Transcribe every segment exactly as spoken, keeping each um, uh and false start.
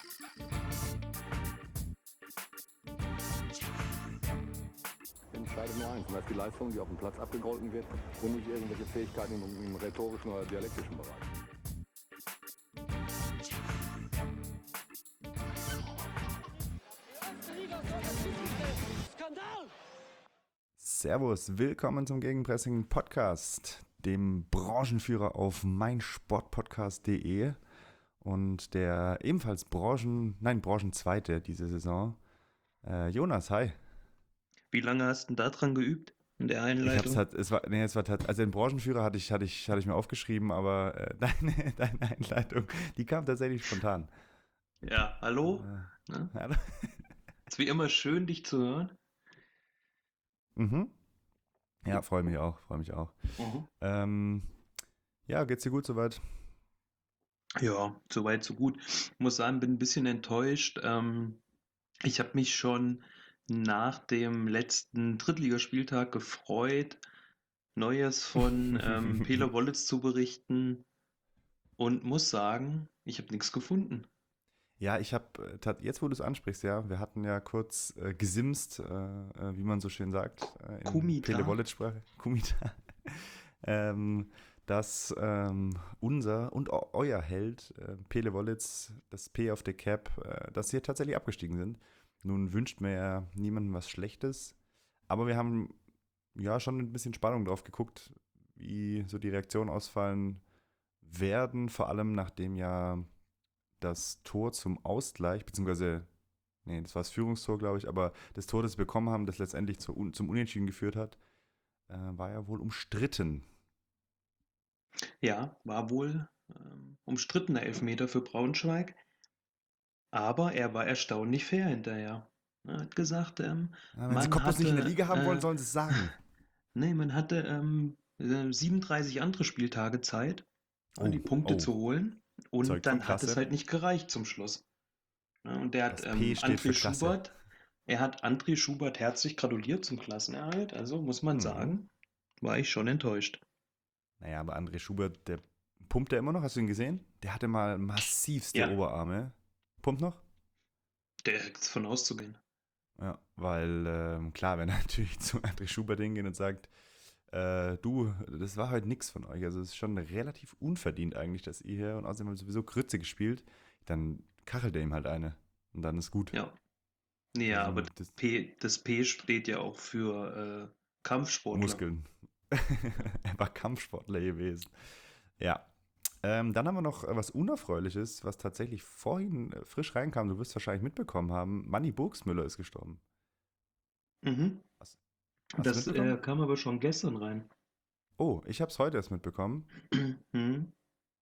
Entscheidet nur eins, und das ist die Leistung, die auf dem Platz abgegolten wird und nicht irgendwelche Fähigkeiten im, im rhetorischen oder dialektischen Bereich. Servus, willkommen zum Gegenpressing Podcast, dem Branchenführer auf meinsportpodcast punkt de und der ebenfalls Branchen, nein, Branchenzweite diese Saison. Äh, Jonas, hi. Wie lange hast du denn da dran geübt in der Ich Einleitung? hab's halt, es war, nee, es war tat- also den Branchenführer hatte ich, hatte ich, hatte ich mir aufgeschrieben, aber äh, deine, deine Einleitung, die kam tatsächlich spontan. Ja, hallo? Äh, Ne? ja, Ist wie immer schön, dich zu hören. mhm. Ja, freue mich auch, freue mich auch. Mhm. Ähm, ja, geht's dir gut soweit? Ja, soweit, so gut. Ich muss sagen, bin ein bisschen enttäuscht. Ähm, ich habe mich schon nach dem letzten Drittligaspieltag gefreut, Neues von ähm, Pele Wollitz zu berichten und muss sagen, ich habe nichts gefunden. Ja, ich habe, jetzt wo du es ansprichst, ja, wir hatten ja kurz äh, gesimst, äh, äh, wie man so schön sagt, äh, in Kumita. Pele-Wollitz-Sprache, Kumita, ähm, dass ähm, unser und eu- euer Held, äh, Pele Wollitz, das P auf der Cap, äh, dass sie tatsächlich abgestiegen sind. Nun wünscht mir ja niemandem was Schlechtes, aber wir haben ja schon ein bisschen Spannung drauf geguckt, wie so die Reaktionen ausfallen werden, vor allem nachdem ja das Tor zum Ausgleich, beziehungsweise, nee, das war das Führungstor, glaube ich, aber das Tor, das wir bekommen haben, das letztendlich zu, zum Unentschieden geführt hat, äh, war ja wohl umstritten. Ja, war wohl ähm, umstrittener Elfmeter für Braunschweig. Aber er war erstaunlich fair hinterher. Er hat gesagt, ähm, Ja, wenn sie man Cottbus nicht in der hatte, Liga haben wollen, äh, sollen sie es sagen. nee, man hatte ähm, äh, siebenunddreißig andere Spieltage Zeit, äh, die Oh, Punkte oh, zu holen. Und Zeugt von dann hat es Klasse. halt nicht gereicht zum Schluss. Ja, und der hat Das P ähm, steht André für Klasse. Schubert, er hat André Schubert herzlich gratuliert zum Klassenerhalt. Also muss man Mhm. sagen, war ich schon enttäuscht. Naja, aber André Schubert, der pumpt ja immer noch, hast du ihn gesehen? Der hatte mal massivste Ja, Oberarme. Pumpt noch? der ist von auszugehen. Ja, weil, ähm, klar, wenn er natürlich zu André Schubert hingeht und sagt, Äh, du, das war heute nix von euch. Also es ist schon relativ unverdient eigentlich, dass ihr hier und außerdem haben wir sowieso Grütze gespielt. Dann kachelt er ihm halt eine. Und dann ist gut. Ja, nee, ja, Also aber das P, das P steht ja auch für äh, Kampfsportler. Muskeln. Er war Kampfsportler gewesen. Ja. Ähm, dann haben wir noch was Unerfreuliches, was tatsächlich vorhin äh, frisch reinkam. Du wirst wahrscheinlich mitbekommen haben. Manni Burgsmüller ist gestorben. Mhm. Hast, hast du Das mitbekommen? äh, kam aber schon gestern rein. Oh, ich habe es heute erst mitbekommen. Mhm.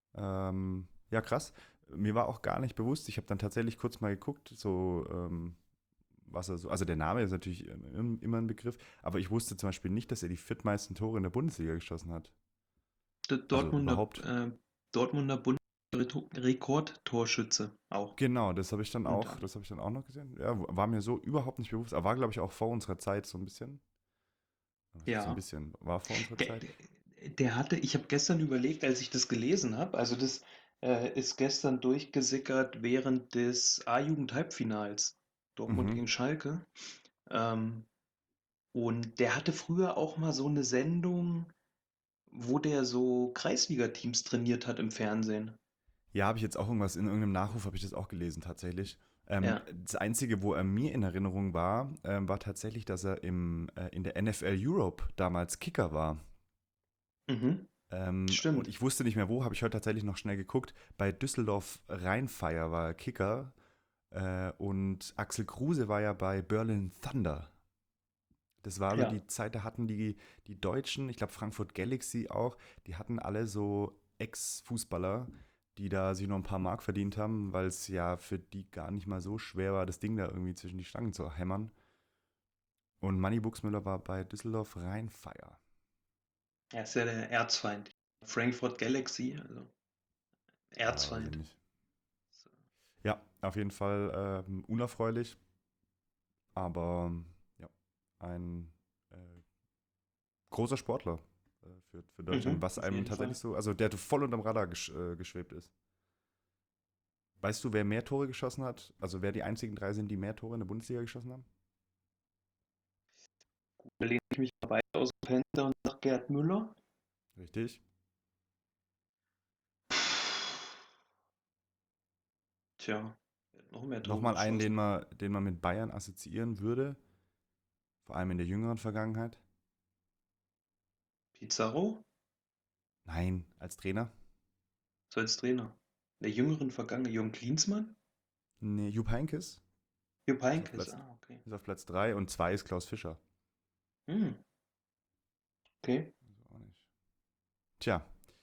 Ähm, ja, krass. Mir war auch gar nicht bewusst. Ich habe dann tatsächlich kurz mal geguckt, so ähm, was er so. Also der Name ist natürlich ähm, immer ein Begriff, aber ich wusste zum Beispiel nicht, dass er die viertmeisten Tore in der Bundesliga geschossen hat. Der Also Dortmunder, überhaupt. äh, Dortmunder Bundesrekordtorschütze auch. Genau, das habe ich dann Und auch, dann. das habe ich dann auch noch gesehen. Ja, war mir so überhaupt nicht bewusst, aber war, glaube ich, auch vor unserer Zeit so ein bisschen. Was heißt so ein Ja. bisschen? War vor unserer Der, Zeit? der, der hatte, ich habe gestern überlegt, als ich das gelesen habe, also das äh, ist gestern durchgesickert während des A-Jugend-Halbfinals Dortmund Mhm. gegen Schalke. Ähm, und der hatte früher auch mal so eine Sendung, wo der so Kreisliga-Teams trainiert hat im Fernsehen. Ja, habe ich jetzt auch irgendwas, in irgendeinem Nachruf habe ich das auch gelesen, tatsächlich. Ähm, Ja. das Einzige, wo er mir in Erinnerung war, ähm, war tatsächlich, dass er im, äh, in der N F L Europe damals Kicker war. Mhm. Ähm, und Stimmt. ich wusste nicht mehr wo, habe ich heute tatsächlich noch schnell geguckt. Bei Düsseldorf Rheinfire war er Kicker. Äh, und Axel Kruse war ja bei Berlin Thunder. Das war so Ja. die Zeit, da hatten die, die Deutschen, ich glaube Frankfurt Galaxy auch, die hatten alle so Ex-Fußballer, die da sich noch ein paar Mark verdient haben, weil es ja für die gar nicht mal so schwer war, das Ding da irgendwie zwischen die Stangen zu hämmern. Und Manny Buxmüller war bei Düsseldorf Rheinfire. Er ist ja der Erzfeind. Frankfurt Galaxy, also Ja, weiß ich Erzfeind. nicht. Ja, auf jeden Fall ähm, unerfreulich, aber ja, ein äh, großer Sportler äh, für, für Deutschland, Mhm, was auf einem jeden tatsächlich Fall. so, also der voll unterm Radar gesch, äh, geschwebt ist. Weißt du, wer mehr Tore geschossen hat? Also wer die einzigen drei sind, die mehr Tore in der Bundesliga geschossen haben? Da lehne ich mich mal weit aus dem Fenster und sage Gerd Müller. Richtig. Tja, er hat noch mehr Tore Nochmal einen, den geschossen. man, den man mit Bayern assoziieren würde. Vor allem in der jüngeren Vergangenheit. Pizarro? Nein, als Trainer. So als Trainer. In der jüngeren Vergangenheit. Jürgen Klinsmann? Nee, Jupp Heynckes Jupp ist auf Heynckes, Platz, ah, okay. ist auf Platz drei und zwei ist Klaus Fischer. Hm, okay. Also auch nicht. Tja.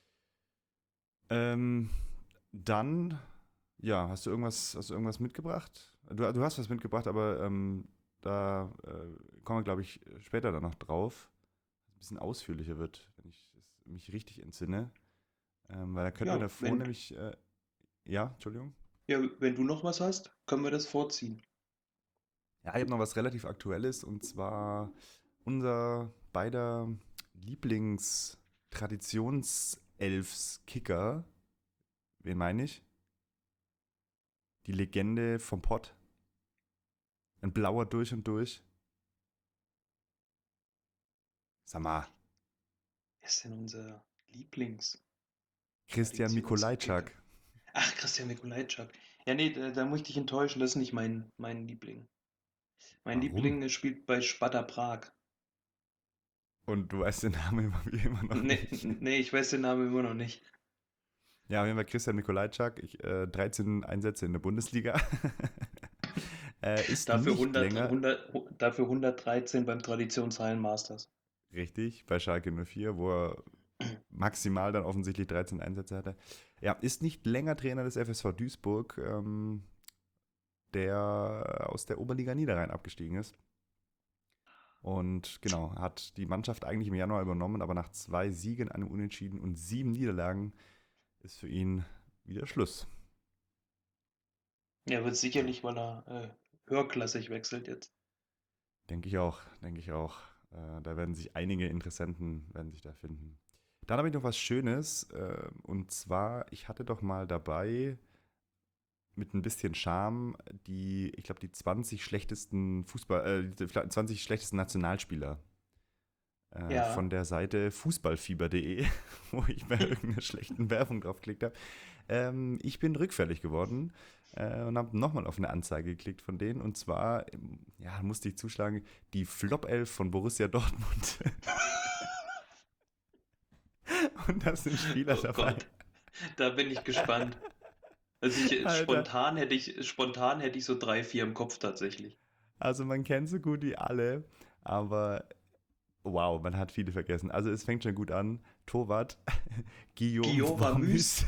Ähm, dann, ja, hast du irgendwas, hast du irgendwas mitgebracht? Du, du hast was mitgebracht, aber ähm, da äh, kommen wir, glaube ich, später dann noch drauf. Ein bisschen ausführlicher wird, wenn ich es mich richtig entsinne. Ähm, weil da könnten wir Ja, davor wenn, nämlich, äh, ja, Entschuldigung. ja, wenn du noch was hast, können wir das vorziehen. Ja, ich habe noch was relativ Aktuelles und zwar unser beider Lieblings-Traditionselfs-Kicker. Wen meine ich? Die Legende vom Pott. Ein blauer durch und durch. Sag mal, Wer ist denn unser Christian Lieblings-Traditionskicker? Mikolajczak. Ach, Christian Mikolajczak. Ja, nee, da, da muss ich dich enttäuschen, das ist nicht mein, mein Liebling. Mein Warum? Liebling äh, spielt bei Sparta Prag. Und du weißt den Namen immer, wie immer noch Nee, nicht. nee, ich weiß den Namen immer noch nicht. Ja, auf jeden Fall Christian Mikolajczak. Ich, äh, dreizehn Einsätze in der Bundesliga. äh, ist Dafür nicht hundert, länger, hundert, hu- dafür hundertdreizehn beim Traditionshallen Masters. richtig, bei Schalke null vier, wo er maximal dann offensichtlich dreizehn Einsätze hatte. Ja, ist nicht länger Trainer des F S V Duisburg, ähm, der aus der Oberliga Niederrhein abgestiegen ist. Und genau, hat die Mannschaft eigentlich im Januar übernommen, aber nach zwei Siegen, einem Unentschieden und sieben Niederlagen ist für ihn wieder Schluss. Ja, wird Ja, sicherlich, weil er äh, höherklassig wechselt jetzt. denke ich auch, denke ich auch. Äh, da werden sich einige Interessenten werden sich da finden. Dann habe ich noch was Schönes, äh, und zwar, ich hatte doch mal dabei mit ein bisschen Charme die, ich glaube, die zwanzig schlechtesten Fußball, äh, die zwanzig schlechtesten Nationalspieler äh, von Ja, der Seite fußballfieber punkt de, wo ich bei irgendeiner schlechten Werbung draufgeklickt habe. Ähm, ich bin rückfällig geworden äh, und habe nochmal auf eine Anzeige geklickt von denen. Und zwar, ähm, ja, musste ich zuschlagen, die Flop elf von Borussia Dortmund. Und da sind Spieler oh dabei. Gott, da bin ich gespannt. Also ich, äh, Alter, spontan hätte ich, spontan hätte ich so drei, vier im Kopf tatsächlich. also man kennt so gut wie alle, aber wow, man hat viele vergessen. Also es fängt schon gut an. Torwart, Guillaume Guillaume Wormus. Ramüs.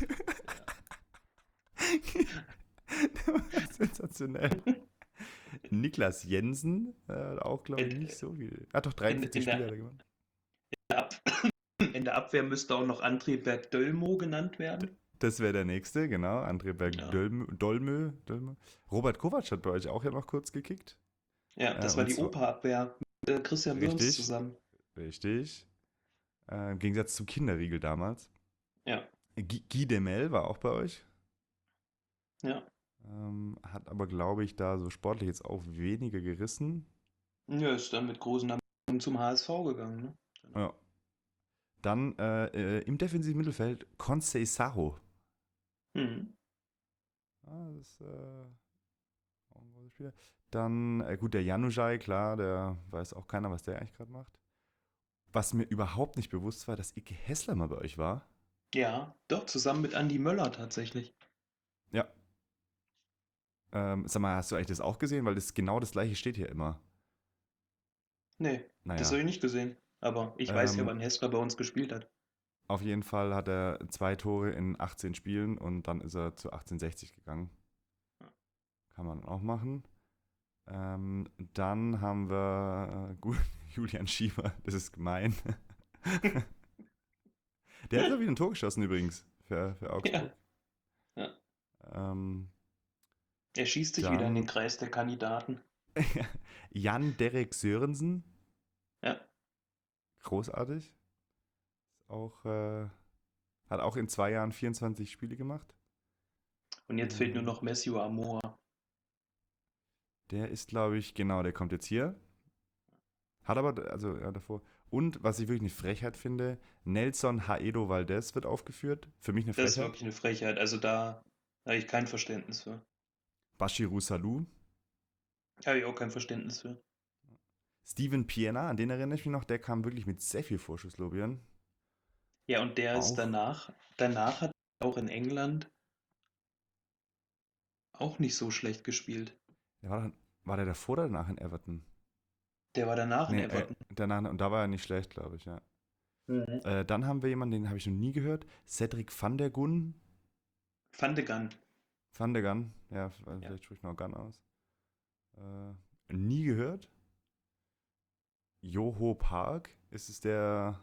Sensationell. Niklas Jensen, äh, auch glaube ich In, nicht so viel. Hat doch in, dreiundvierzig in Spiele der, hat er gewonnen. Ab in der Abwehr müsste auch noch André Berg-Dölmo genannt werden. Das wäre der nächste, genau. André Ja. Berg-Dolmö. Dolmö. Robert Kovac hat bei euch auch ja noch kurz gekickt. Ja, Äh, das war und die zwar, Operabwehr mit äh, Christian Wirms richtig, zusammen. richtig. Äh, Im Gegensatz zum Kinderriegel damals. Ja, Guy, Guy Demel war auch bei euch. ja. Ähm, hat aber, glaube ich, da so sportlich jetzt auch weniger gerissen. Ja, ist dann mit großen Ambitionen zum H S V gegangen, ne? Ja. Dann äh, äh, im defensiven Mittelfeld Conceição. Mhm. Ah, das ist äh, auch ein großer Spieler. Dann, äh, gut, der Januzaj, klar, der weiß auch keiner, was der eigentlich gerade macht. Was mir überhaupt nicht bewusst war, dass Icke Hessler mal bei euch war. Ja, doch, zusammen mit Andi Möller tatsächlich. Ja. Ähm, sag mal, hast du eigentlich das auch gesehen? Weil das genau das gleiche steht hier immer. Nee, das Naja. habe ich nicht gesehen. Aber ich weiß ja, Ähm, wann Hessler bei uns gespielt hat. auf jeden Fall hat er zwei Tore in achtzehn Spielen und dann ist er zu achtzehnhundertsechzig gegangen. Kann man auch machen. Ähm, dann haben wir äh, gut, Julian Schieber, das ist gemein. Der hat doch wieder ein Tor geschossen übrigens für, für Ja, Augsburg. ja. Ähm, Er schießt sich wieder in den dann Kreis der Kandidaten. Jan-Derek Sörensen, Ja, großartig. Auch, äh, hat auch in zwei Jahren vierundzwanzig Spiele gemacht. Und jetzt fehlt nur Hm, noch Messio Amor. Der ist, glaube ich, genau, der kommt jetzt hier. Hat aber, also ja, davor. Und was ich wirklich eine Frechheit finde, Nelson Haedo Valdez wird aufgeführt. Für mich eine Das ist Frechheit. wirklich eine Frechheit. Also da habe ich kein Verständnis für. Bashiru Salou. Habe ich auch kein Verständnis für. Steven Pienaar, an den erinnere ich mich noch, der kam wirklich mit sehr viel Vorschusslorbeeren. Ja, und der ist Auch, danach, danach hat er auch in England auch nicht so schlecht gespielt. der war, dann, war der davor oder danach in Everton? Der war danach in Nee, äh, Everton. danach, und da war er nicht schlecht, glaube ich, ja. Mhm. Äh, dann haben wir jemanden, den habe ich noch nie gehört. Cedric van der Gun. Van de Gun. Van der Gun, ja, Ja. vielleicht spricht noch Gun aus. Äh, nie gehört. Joho Park, ist es der,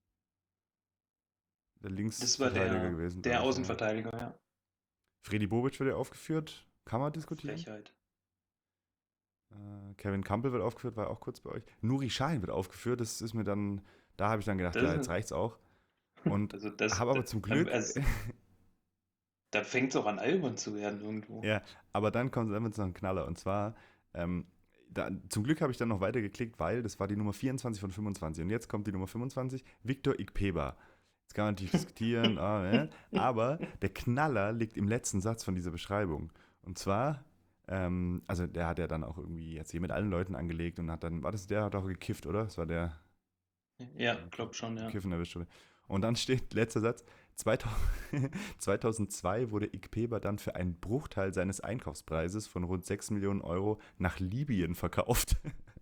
der Das war Linksverteidiger der, gewesen, der glaube ich. Ja. Außenverteidiger, ja. Freddy Bobic wird ja aufgeführt. Kann man diskutieren. Frechheit. Äh, Kevin Campbell wird aufgeführt, war auch kurz bei euch. Nuri Sahin wird aufgeführt. Das ist mir dann, da habe ich dann gedacht, Das ja, jetzt ist, reicht's auch. Und also das, habe das aber zum dann, Glück, also, da fängt es auch an albern zu werden irgendwo. ja, aber dann kommt dann wird's noch ein Knaller. Und zwar, ähm, da, zum Glück habe ich dann noch weiter geklickt, weil das war die Nummer vierundzwanzig von fünfundzwanzig. Und jetzt kommt die Nummer fünfundzwanzig, Victor Ikpeba. Jetzt kann man natürlich diskutieren, ah, ne? Aber der Knaller liegt im letzten Satz von dieser Beschreibung. Und zwar, ähm, also der hat ja dann auch irgendwie jetzt hier mit allen Leuten angelegt und hat dann, war das der, hat auch gekifft, oder? Das war der, Ja, der glaub schon, ja. Kiffen erwischt wurde. Und dann steht, letzter Satz, zweitausend, zweitausendzwei wurde Ikpeba dann für einen Bruchteil seines Einkaufspreises von rund sechs Millionen Euro nach Libyen verkauft.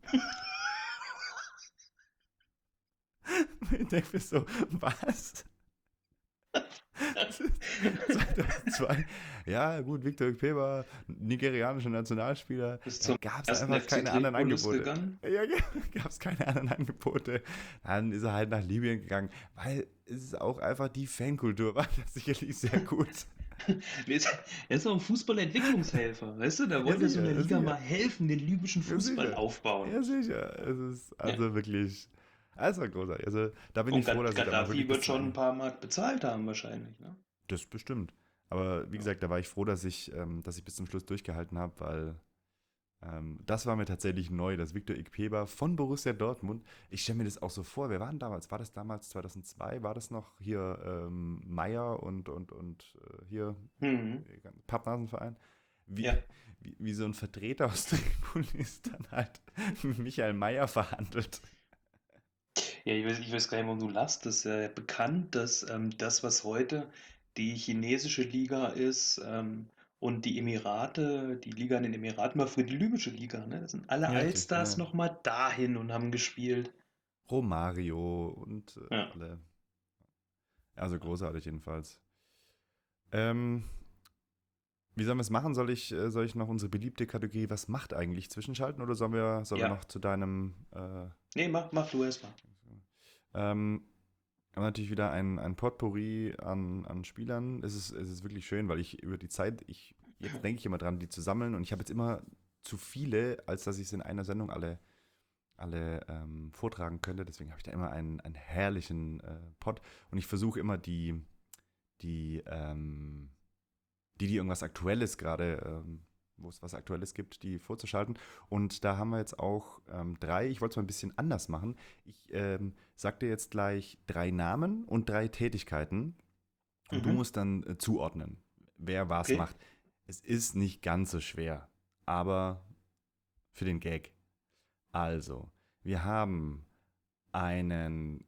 Ich denke mir so, was? zweitausendzwei. Ja, gut, Victor Ikpeba, nigerianischer Nationalspieler. Bis Da zum gab es ersten einfach F C keine anderen Tripolis Angebote. gegangen. Ja, gab es keine anderen Angebote. Dann ist er halt nach Libyen gegangen, weil es auch einfach die Fankultur war das sicherlich sehr gut. Er ist er ist auch ein Fußballentwicklungshelfer, weißt du? Da Ja, wollte so sicher, eine ja, Liga sicher. mal helfen, den libyschen Ja, Fußball sicher. aufbauen. Ja, sicher. Es ist Ja. also wirklich, also großartig. Also da bin Und ich froh, Gad- dass ich da mal Gaddafi wirklich wird bis zum schon ein Ende. paar Mark bezahlt haben wahrscheinlich, ne? Das bestimmt. Aber wie Ja. gesagt, da war ich froh, dass ich, ähm, dass ich bis zum Schluss durchgehalten habe, weil ähm, das war mir tatsächlich neu, dass Victor Ikpeba von Borussia Dortmund, ich stelle mir das auch so vor, wer war denn damals? War das damals zweitausendzwei? War das noch hier ähm, Meier und, und, und äh, hier Mhm. äh, Pappnasenverein? Wie, Ja. wie, wie so ein Vertreter aus Tripolis dann halt mit Michael Meier verhandelt. Ja, ich weiß, ich weiß gar nicht, warum du lachst. Das ist ja bekannt, dass ähm, das, was heute die chinesische Liga ist, ähm, und die Emirate, die Liga in den Emiraten war früher die libysche Liga, ne? Da sind alle Ja, richtig. Allstars Ja. nochmal dahin und haben gespielt. Romario und äh, Ja. alle. Also großartig jedenfalls. Ähm, Wie sollen wir es machen? Soll ich, äh, soll ich noch unsere beliebte Kategorie Was macht eigentlich zwischenschalten oder sollen wir, sollen wir Ja. noch zu deinem äh, Nee, mach, mach du erst mal. ähm, haben natürlich wieder ein, ein Potpourri an, an Spielern. Es ist, es ist wirklich schön, weil ich über die Zeit, ich, jetzt denke ich immer dran, die zu sammeln und ich habe jetzt immer zu viele, als dass ich es in einer Sendung alle, alle ähm, vortragen könnte. Deswegen habe ich da immer einen, einen herrlichen äh, Pod und ich versuche immer die, die, ähm, die, die irgendwas Aktuelles gerade, ähm, wo es was Aktuelles gibt, die vorzuschalten. Und da haben wir jetzt auch ähm, drei. Ich wollte es mal ein bisschen anders machen. Ich ähm, sag dir jetzt gleich drei Namen und drei Tätigkeiten. Und du Mhm. musst dann äh, zuordnen, wer was Okay. macht. Es ist nicht ganz so schwer, aber für den Gag. Also, wir haben einen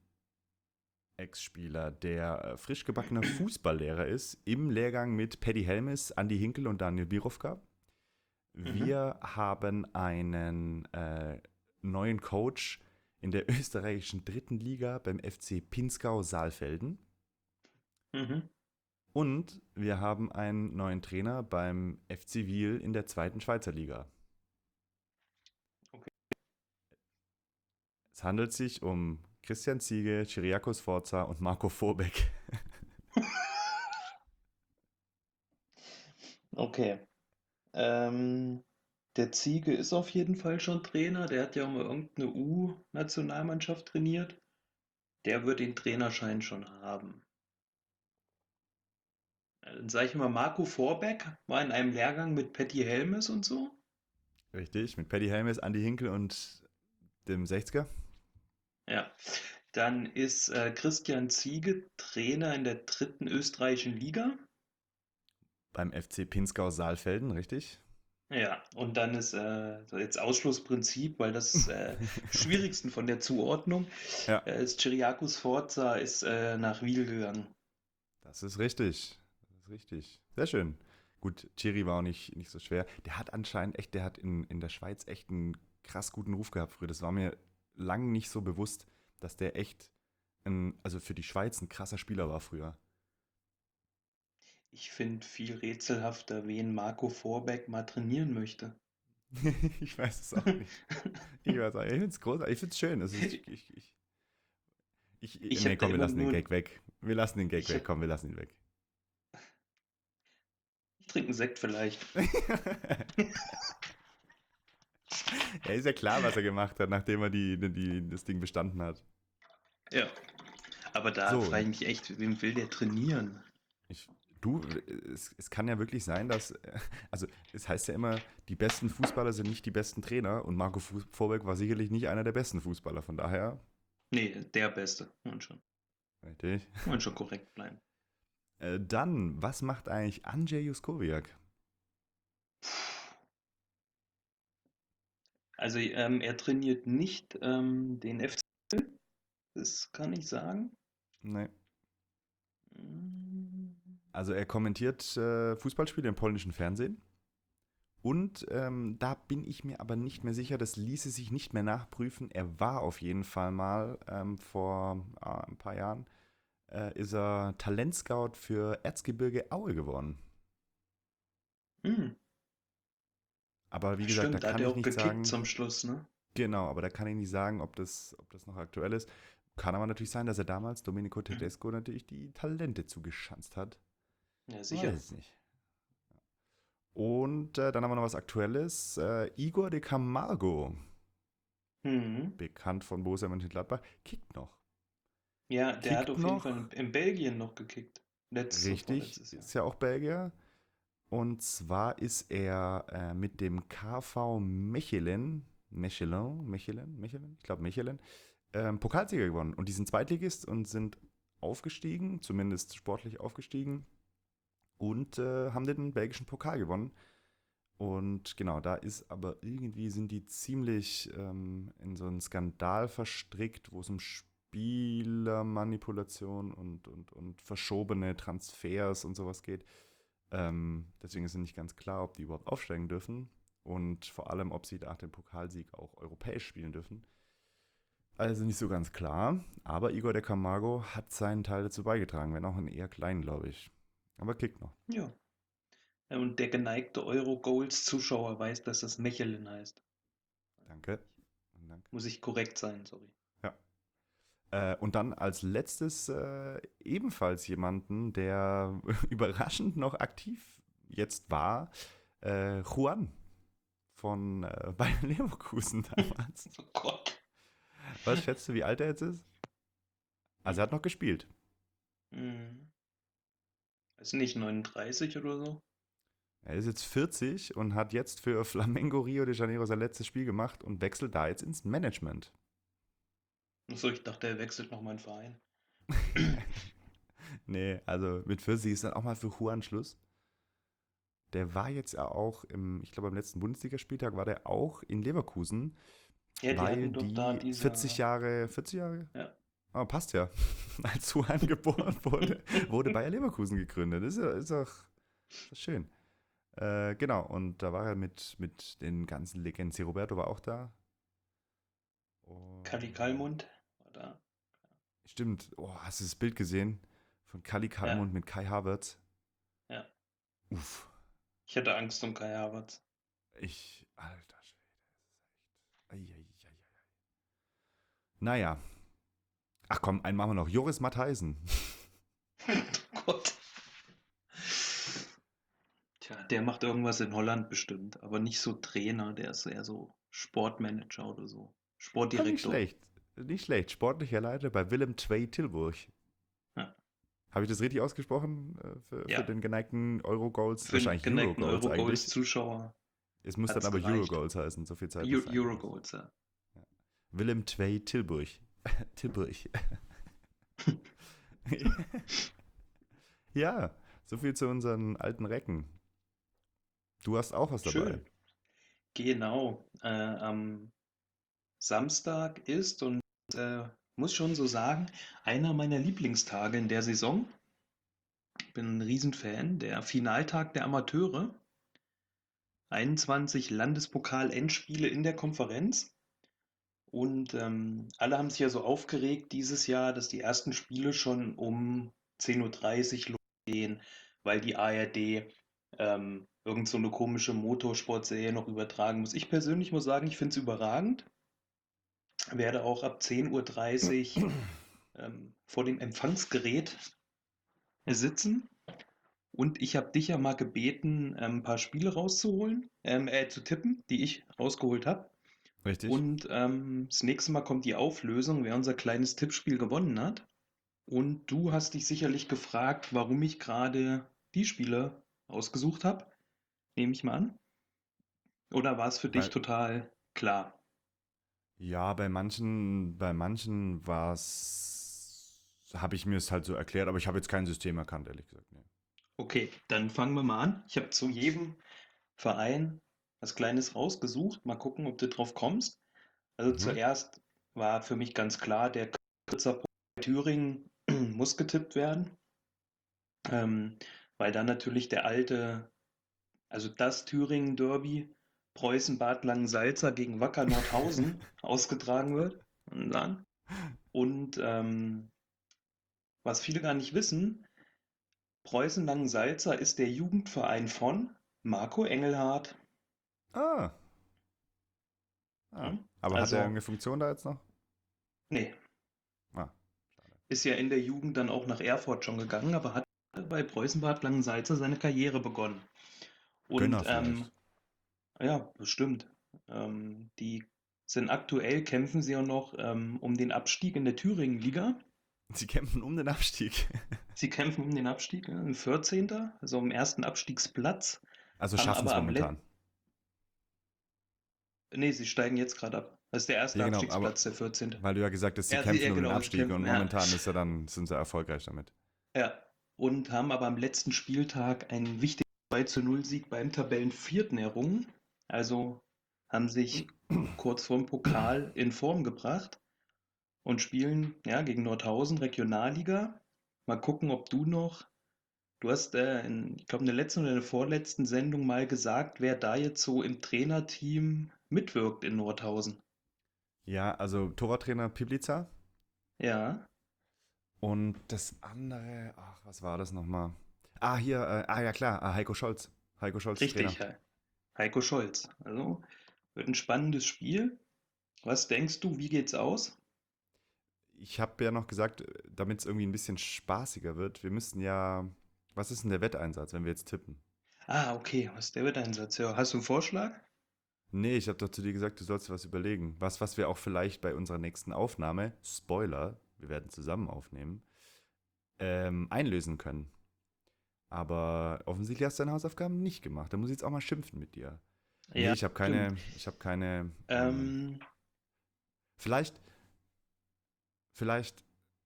Ex-Spieler, der äh, frisch gebackener Fußballlehrer ist, im Lehrgang mit Paddy Helmes, Andi Hinkel und Daniel Birovka. Mhm. Wir haben einen äh, neuen Coach in der österreichischen dritten Liga beim F C Pinzgau Saalfelden. Mhm. Und wir haben einen neuen Trainer beim F C Wiel in der zweiten Schweizer Liga. Okay. Es handelt sich um Christian Ziege, Chiriakos Forza und Marco Vorbeck. Okay. Ähm, der Ziege ist auf jeden Fall schon Trainer. Der hat ja auch mal irgendeine U-Nationalmannschaft trainiert. Der wird den Trainerschein schon haben. Dann sage ich mal, Marco Vorbeck war in einem Lehrgang mit Patty Helmes und so. Richtig, mit Paddy Helmes, Andi Hinkel und dem sechziger. Ja. Dann ist äh, Christian Ziege Trainer in der dritten österreichischen Liga. Beim F C Pinzgau Saalfelden, richtig? Ja, und dann ist äh, so jetzt Ausschlussprinzip, weil das äh, schwierigsten von der Zuordnung Ja, äh, ist Cyriacus Forza ist äh, nach Wiel gegangen. das ist richtig. Das ist richtig. Sehr schön. Gut, Thierry war auch nicht, nicht so schwer. Der hat anscheinend echt, der hat in, in der Schweiz echt einen krass guten Ruf gehabt früher. Das war mir lang nicht so bewusst, dass der echt, ein, also für die Schweiz ein krasser Spieler war früher. Ich finde viel rätselhafter, wen Marco Vorbeck mal trainieren möchte. Ich weiß es auch nicht. Ich weiß auch, ich finde es großartig, ich finde es schön. Es ist, ich, ich, ich, ich, Ich nee, habe da komm, wir immer lassen den nur, Gag weg. Wir lassen den Gag ich, weg, hab, komm, wir lassen ihn weg. ich trinke einen Sekt vielleicht. Ja, ist ja klar, was er gemacht hat, nachdem er die, die, das Ding bestanden hat. Ja, aber da So, frage ich mich echt, wem will der trainieren? ich, du, es, es kann ja wirklich sein, dass, äh, also es heißt ja immer, die besten Fußballer sind nicht die besten Trainer und Marco Fu- Vorbeck war sicherlich nicht einer der besten Fußballer, von daher, Nee, der Beste. Und schon. richtig. Und schon korrekt bleiben. Äh, dann, was macht eigentlich Andrzej Juskowiak? Also ähm, er trainiert nicht ähm, den F C, das kann ich sagen. Nee. Mm, Also er kommentiert äh, Fußballspiele im polnischen Fernsehen. Und ähm, da bin ich mir aber nicht mehr sicher, das ließe sich nicht mehr nachprüfen. Er war auf jeden Fall mal ähm, vor äh, ein paar Jahren, äh, ist er Talentscout für Erzgebirge Aue geworden. mm. Aber wie gesagt, da Stimmt, da hat kann er ich auch nicht gekickt sagen, zum Schluss, ne? genau, aber da kann ich nicht sagen, ob das, ob das noch aktuell ist. Kann aber natürlich sein, dass er damals Domenico Tedesco natürlich die Talente zugeschanzt hat. Ja, Man sicher. weiß es nicht. Und äh, dann haben wir noch was Aktuelles. Äh, Igor de Camargo, Mhm. bekannt von Borussia Mönchengladbach, kickt noch. Ja, der hat Kickt auf jeden Fall in, noch, in Belgien noch gekickt. Letztes oder richtig, vorletztes Jahr. ist ja auch Belgier. Und zwar ist er äh, mit dem K V Mechelen, Mechelen, Mechelen, Mechelen, ich glaube Mechelen, ähm, Pokalsieger gewonnen. Und die sind Zweitligist und sind aufgestiegen, zumindest sportlich aufgestiegen und äh, haben den belgischen Pokal gewonnen. Und genau, da ist aber irgendwie sind die ziemlich ähm, in so einen Skandal verstrickt, wo es um Spielermanipulation und, und, und verschobene Transfers und sowas geht. Ähm, deswegen ist es nicht ganz klar, ob die überhaupt aufsteigen dürfen und vor allem, ob sie nach dem Pokalsieg auch europäisch spielen dürfen. Also nicht so ganz klar, aber Igor de Camargo hat seinen Teil dazu beigetragen, wenn auch einen eher kleinen, glaube ich. Aber kickt noch. Ja. Ja, und der geneigte Euro-Goals-Zuschauer weiß, dass das Mechelen heißt. Danke. Danke. Muss ich korrekt sein, sorry. Ja. Äh, und dann als letztes äh, ebenfalls jemanden, der überraschend noch aktiv jetzt war, äh, Juan von äh, Bayern Leverkusen damals. Oh Gott. Was schätzt du, wie alt er jetzt ist? Also er hat noch gespielt. Mhm. Ist nicht neununddreißig oder so? Er ist jetzt vierzig und hat jetzt für Flamengo Rio de Janeiro sein letztes Spiel gemacht und wechselt da jetzt ins Management. Achso, ich dachte, er wechselt noch meinen Verein. Nee, also mit vierzig ist dann auch mal für Juan Schluss. Der war jetzt ja auch im, ich glaube beim letzten Bundesligaspieltag war der auch in Leverkusen, Ja, die weil hatten doch da die vierzig diese. Jahre, vierzig Jahre? Ja. Oh, passt ja. Als Juan geboren wurde, wurde Bayer Leverkusen gegründet. Das ist, ja- ist auch ist doch schön. Äh, genau, und da war er mit, mit den ganzen Legenden. C. Roberto war auch da. Kali Und Kalmund war da. stimmt, oh, hast du das Bild gesehen? Von Kali Ja, Kalmund mit Kai Havertz? ja. Uff, Ich hatte Angst um Kai Havertz. ich, alter Schwede, das ist echt. Eieieiei. Naja, ach komm, einen machen wir noch. Joris Matthijsen. Oh Gott. Tja, der macht irgendwas in Holland bestimmt, aber nicht so Trainer, der ist eher so Sportmanager oder so. Ah, nicht Sportdirektor. schlecht. Nicht schlecht. Sportlicher Leiter bei Willem zwei Tilburg. Ja. Habe ich das richtig ausgesprochen äh, für, Ja. für den geneigten Eurogoals? Für den Wahrscheinlich geneigten Eurogoals eigentlich. Eurogoals-Zuschauer Es muss dann hat's aber gereicht. Eurogoals heißen, so viel Zeit Eu muss sein. Eurogoals, ja. Willem zwei Tilburg. Tilburg. Ja, so viel zu unseren alten Recken. Du hast auch was dabei. Schön. Genau. Äh, am Samstag ist und äh, muss schon so sagen, einer meiner Lieblingstage in der Saison. Ich bin ein Riesenfan. Der Finaltag der Amateure. einundzwanzig Landespokal-Endspiele in der Konferenz. Und ähm, alle haben sich ja so aufgeregt dieses Jahr, dass die ersten Spiele schon um zehn Uhr dreißig losgehen, weil die A R D ähm, irgend so eine komische Motorsportserie noch übertragen muss. Ich persönlich muss sagen, ich finde es überragend. Werde auch ab zehn Uhr dreißig ähm, vor dem Empfangsgerät sitzen. Und ich habe dich ja mal gebeten, ähm, ein paar Spiele rauszuholen, ähm, äh, zu tippen, die ich rausgeholt habe. Richtig? Und ähm, das nächste Mal kommt die Auflösung, wer unser kleines Tippspiel gewonnen hat. Und du hast dich sicherlich gefragt, warum ich gerade die Spiele ausgesucht habe. Nehme ich mal an. Oder war es für dich Weil, total klar? ja, bei manchen, bei manchen war es, habe ich mir es halt so erklärt, aber ich habe jetzt kein System erkannt, ehrlich gesagt. Nee. Okay, dann fangen wir mal an. Ich habe zu jedem Verein was Kleines rausgesucht. Mal gucken, ob du drauf kommst. Also Mhm. zuerst war für mich ganz klar, der Kürzer Thüringen muss getippt werden, ähm, weil dann natürlich der alte, also das Thüringen-Derby, Preußen-Bad Langensalza gegen Wacker Nordhausen ausgetragen wird. Und dann. Und ähm, was viele gar nicht wissen, Preußen Langensalza ist der Jugendverein von Marco Engelhardt. Ah, ah. Hm? Aber hat er Also, irgendeine Funktion da jetzt noch? nee, Ah, schade. ist ja in der Jugend dann auch nach Erfurt schon gegangen, aber hat bei Preußen-Bad Langensalza seine Karriere begonnen. Und Gönner ähm, vielleicht. ja, bestimmt. Ähm, die sind aktuell, kämpfen sie auch noch ähm, um den Abstieg in der Thüringen-Liga. Sie kämpfen um den Abstieg. Sie kämpfen um den Abstieg, ja, im vierzehnten also im ersten Abstiegsplatz, Also haben schaffen es aber am momentan. letzten, nee, sie steigen jetzt gerade ab. Das ist der erste Ja, genau, aber Abstiegsplatz, der vierzehnte. weil du ja gesagt hast, sie Ja, sie, kämpfen ja, um den genau, sie Abstieg und kämpfen, ja. momentan ist ja dann, sind sie erfolgreich damit. Ja, und haben aber am letzten Spieltag einen wichtigen zwei zu null Sieg beim Tabellenvierten errungen. Also haben sich kurz vorm Pokal in Form gebracht und spielen ja gegen Nordhausen Regionalliga. Mal gucken, ob du noch, du hast äh, in, ich glaube, in der letzten oder in der vorletzten Sendung mal gesagt, wer da jetzt so im Trainerteam mitwirkt in Nordhausen. Ja, also Torwarttrainer Piblica Ja, und das andere, ach, was war das nochmal? Ah, hier, äh, ah ja klar, ah, Heiko Scholz. Heiko Scholz, Trainer. richtig, He- Heiko Scholz. Also wird ein spannendes Spiel. Was denkst du, wie geht's aus? Ich habe ja noch gesagt, damit es irgendwie ein bisschen spaßiger wird, wir müssten ja, was ist denn der Wetteinsatz, wenn wir jetzt tippen? Ah, okay, was ist der Wetteinsatz? Ja, hast du einen Vorschlag? Nee, ich habe doch zu dir gesagt, du sollst dir was überlegen. Was, was wir auch vielleicht bei unserer nächsten Aufnahme, Spoiler, wir werden zusammen aufnehmen, ähm, einlösen können. Aber offensichtlich hast du deine Hausaufgaben nicht gemacht. Da muss ich jetzt auch mal schimpfen mit dir. Nee, Ja, ich habe stimmt. keine, ich habe keine, ähm, Ähm, vielleicht, vielleicht,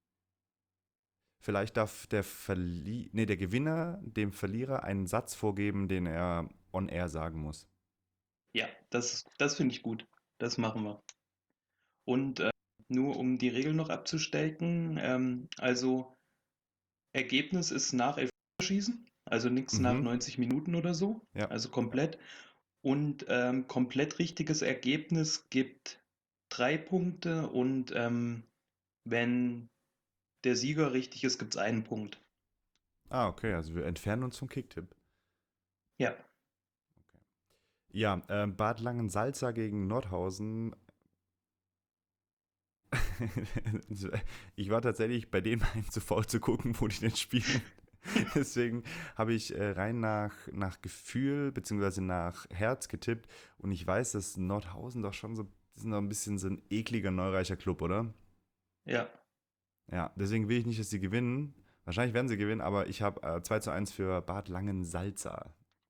vielleicht darf der Verli nee, der Gewinner dem Verlierer einen Satz vorgeben, den er on air sagen muss. ja, das, das finde ich gut. Das machen wir. Und äh, nur um die Regeln noch abzustecken, ähm, also Ergebnis ist nach Elfmeterschießen, also nichts nach Mhm, neunzig Minuten oder so, ja. also komplett. Und ähm, komplett richtiges Ergebnis gibt drei Punkte und ähm, wenn der Sieger richtig ist, gibt es einen Punkt. Ah, okay, also wir entfernen uns vom Kicktipp. Ja, Ja, ähm, Bad Langensalza gegen Nordhausen. Ich war tatsächlich bei den beiden zu faul zu gucken, wo die denn spielen. Deswegen habe ich äh, rein nach, nach Gefühl bzw. nach Herz getippt. Und ich weiß, dass Nordhausen doch schon so, die sind doch ein bisschen so ein ekliger neureicher Club, oder? ja, Ja, deswegen will ich nicht, dass sie gewinnen. Wahrscheinlich werden sie gewinnen, aber ich habe äh, zwei zu eins für Bad Langensalza.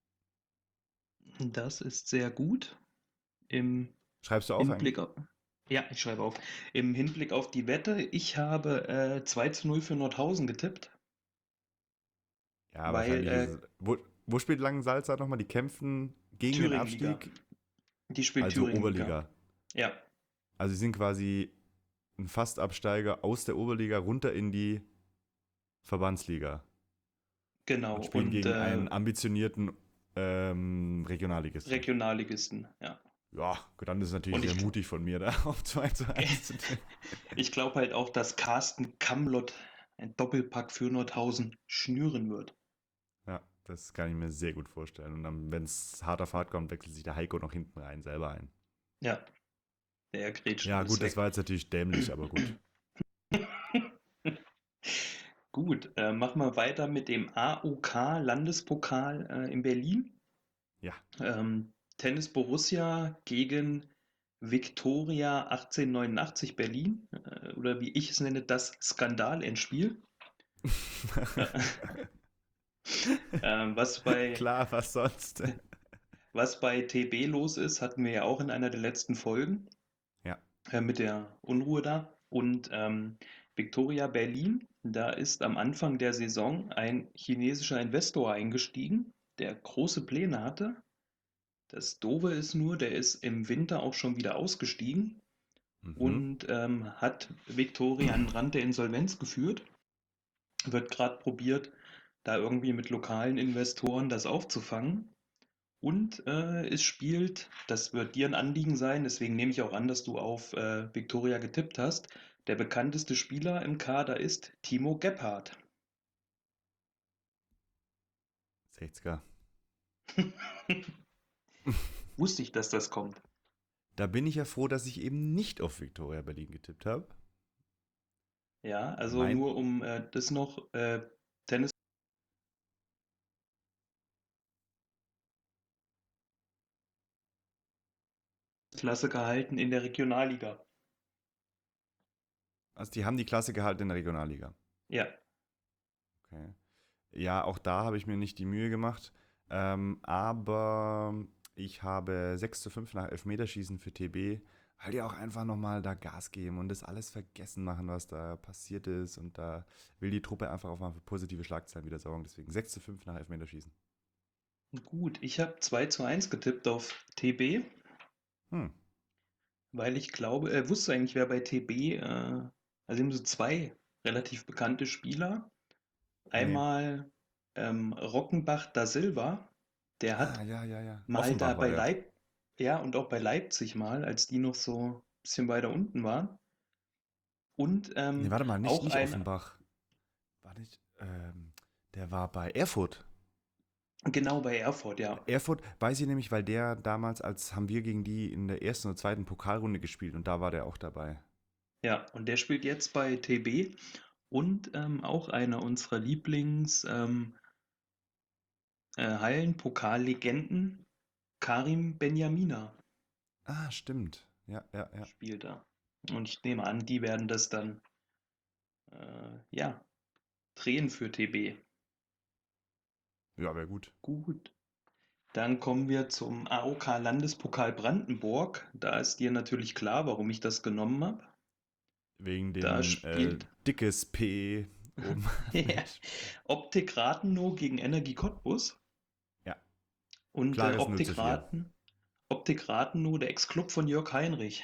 Das ist sehr gut. Im Schreibst du auf Hinblick eigentlich? auf, ja, ich schreibe auf. Im Hinblick auf die Wette, ich habe äh, zwei zu null für Nordhausen getippt, Ja, weil wahrscheinlich ist äh, es. Wo, wo spielt Langensalza nochmal? Die kämpfen gegen den Thüringen-Liga. Abstieg, Die spielen also Thüringen-Liga. Oberliga. Ja, Also sie sind quasi ein Fastabsteiger aus der Oberliga runter in die Verbandsliga genau. und spielen Und gegen äh, einen ambitionierten ähm, Regionalligisten. Regionalligisten, ja. Ja, gut, dann ist es natürlich Und sehr ich, mutig von mir, da auf zwei zu eins zu tippen. ich glaube halt auch, dass Carsten Kamlott ein Doppelpack für Nordhausen schnüren wird. Ja, das kann ich mir sehr gut vorstellen. Und dann, wenn es hart auf hart kommt, wechselt sich der Heiko noch hinten rein selber ein. Ja, der grätscht Ja, alles gut, das weg. war jetzt natürlich dämlich, aber gut. Gut, äh, machen wir weiter mit dem A O K-Landespokal äh, in Berlin. Ja, Ähm, Tennis Borussia gegen Viktoria achtzehnhundertneunundachtzig Berlin, äh, oder wie ich es nenne, das Skandal-Endspiel. Äh, ähm, was bei, klar, was sonst? was bei T B los ist, hatten wir ja auch in einer der letzten Folgen Ja. äh, mit der Unruhe da. Und ähm, Viktoria Berlin, da ist am Anfang der Saison ein chinesischer Investor eingestiegen, der große Pläne hatte. Das Doofe ist nur, der ist im Winter auch schon wieder ausgestiegen Mhm. und ähm, hat Viktoria an den Rand der Insolvenz geführt. Wird gerade probiert, da irgendwie mit lokalen Investoren das aufzufangen. Und äh, es spielt, das wird dir ein Anliegen sein, deswegen nehme ich auch an, dass du auf äh, Viktoria getippt hast. Der bekannteste Spieler im Kader ist Timo Gebhardt. sechziger. Wusste ich, dass das kommt. Da bin ich ja froh, dass ich eben nicht auf Viktoria Berlin getippt habe. Ja, also Mein, nur um äh, das noch, äh, Tennis Klasse gehalten in der Regionalliga. also die haben die Klasse gehalten in der Regionalliga. Ja, Okay. Ja, auch da habe ich mir nicht die Mühe gemacht. Ähm, aber ich habe sechs zu fünf nach Elfmeterschießen für T B, weil die auch einfach nochmal da Gas geben und das alles vergessen machen, was da passiert ist. Und da will die Truppe einfach auch mal für positive Schlagzeilen wieder sorgen. Deswegen sechs zu fünf nach Elfmeterschießen. gut. Ich habe zwei zu eins getippt auf T B, Hm. weil ich glaube, er wusste eigentlich, wer bei T B, äh, also sie haben so zwei relativ bekannte Spieler. Nee. Einmal ähm, Rockenbach da Silva, der Ah, hat ja, ja, ja. mal da Offenbach war bei der. Leip, ja, und auch bei Leipzig mal, als die noch so ein bisschen weiter unten waren. Und Nee, ähm, warte mal, nicht, auch nicht ein, Offenbach. War nicht, ähm, der war bei Erfurt. genau bei Erfurt, ja. Erfurt weiß ich nämlich, weil der damals, als haben wir gegen die in der ersten oder zweiten Pokalrunde gespielt und da war der auch dabei. Ja, und der spielt jetzt bei T B und ähm, auch einer unserer Lieblings ähm, äh, Hallenpokallegenden, Karim Benjamina, Ah, stimmt. Ja, ja, ja. spielt da. Und ich nehme an, die werden das dann äh, ja, drehen für T B. Ja, wäre gut. Gut. Dann kommen wir zum A O K-Landespokal Brandenburg. Da ist dir natürlich klar, warum ich das genommen habe. Wegen Da dem äh, spielt dickes P oben. ja, Optik Rathenow gegen Energie Cottbus. Ja, Und äh, klares null zu Optik vier. Rathen, Optik Rathenow, der Ex-Club von Jörg Heinrich.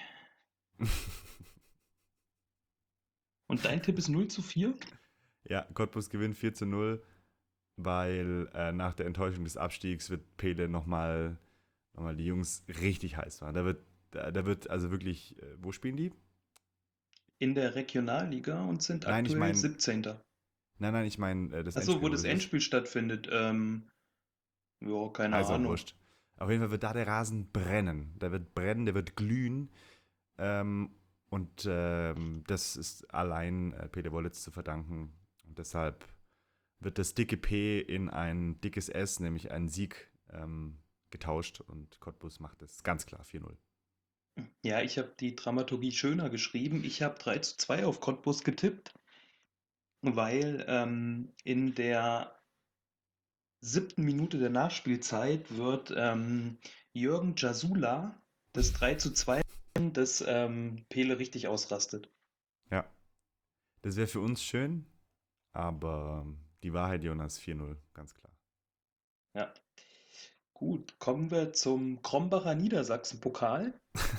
Und dein Tipp ist null zu vier? Ja, Cottbus gewinnt vier zu null, weil äh, nach der Enttäuschung des Abstiegs wird Pele nochmal noch mal die Jungs richtig heiß machen. Da wird, da, da wird also wirklich, äh, wo spielen die? In der Regionalliga und sind Nein, ich aktuell meine, siebzehnter. nein, nein, ich meine äh, das Achso, wo Endspiel, wo das sie das. Endspiel stattfindet. Ähm, ja, keine Also Ahnung. wurscht. Auf jeden Fall wird da der Rasen brennen. Der wird brennen, der wird glühen. Ähm, und ähm, das ist allein äh, Peter Wollitz zu verdanken. Und deshalb wird das dicke P in ein dickes S, nämlich einen Sieg, ähm, getauscht. Und Cottbus macht es ganz klar vier null. Ja, ich habe die Dramaturgie schöner geschrieben. Ich habe drei zu zwei auf Cottbus getippt. weil ähm, in der siebten Minute der Nachspielzeit wird ähm, Jürgen Jasula das drei zu zwei, das ähm, Pele richtig ausrastet. Ja, das wäre für uns schön, aber die Wahrheit, Jonas, vier null, ganz klar. Ja. Gut, kommen wir zum Krombacher Niedersachsen-Pokal.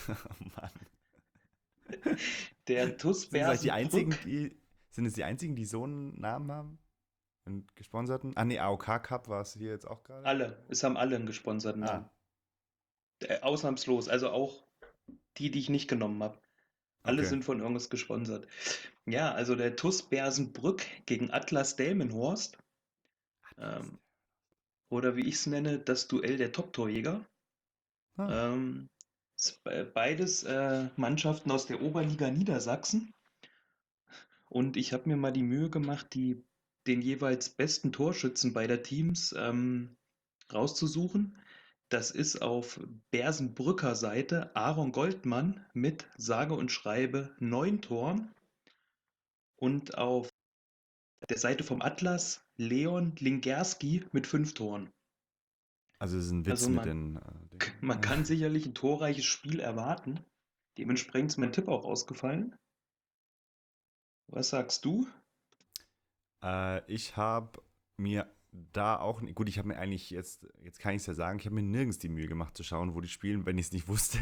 Mann. Der T U S Sind es eigentlich die Bersenbrück. einzigen, die, sind es die einzigen, die so einen Namen haben? Einen gesponserten? Ah, nee, A O K Cup war es hier jetzt auch gerade. Alle, es haben alle einen gesponserten Ah, Namen. Äh, ausnahmslos, also auch die, die ich nicht genommen habe. Alle okay. sind von irgendwas gesponsert. Ja, also der T U S Bersenbrück gegen Atlas Delmenhorst. Atlas. Ähm, oder wie ich es nenne, das Duell der Top-Torjäger. Ah. Ähm, ist be- beides äh, Mannschaften aus der Oberliga Niedersachsen. Und ich habe mir mal die Mühe gemacht, die, den jeweils besten Torschützen beider Teams ähm, rauszusuchen. Das ist auf Bersenbrücker Seite Aaron Goldmann mit sage und schreibe neun Toren. Und auf der Seite vom Atlas Leon Lingerski mit fünf Toren. Also es ist ein Also Witz mit man, den äh, Dingen. man kann sicherlich ein torreiches Spiel erwarten. Dementsprechend ist mein Tipp auch ausgefallen. Was sagst du? Äh, ich habe mir da auch, gut, ich habe mir eigentlich jetzt, jetzt kann ich es ja sagen, ich habe mir nirgends die Mühe gemacht zu schauen, wo die spielen, wenn ich es nicht wusste.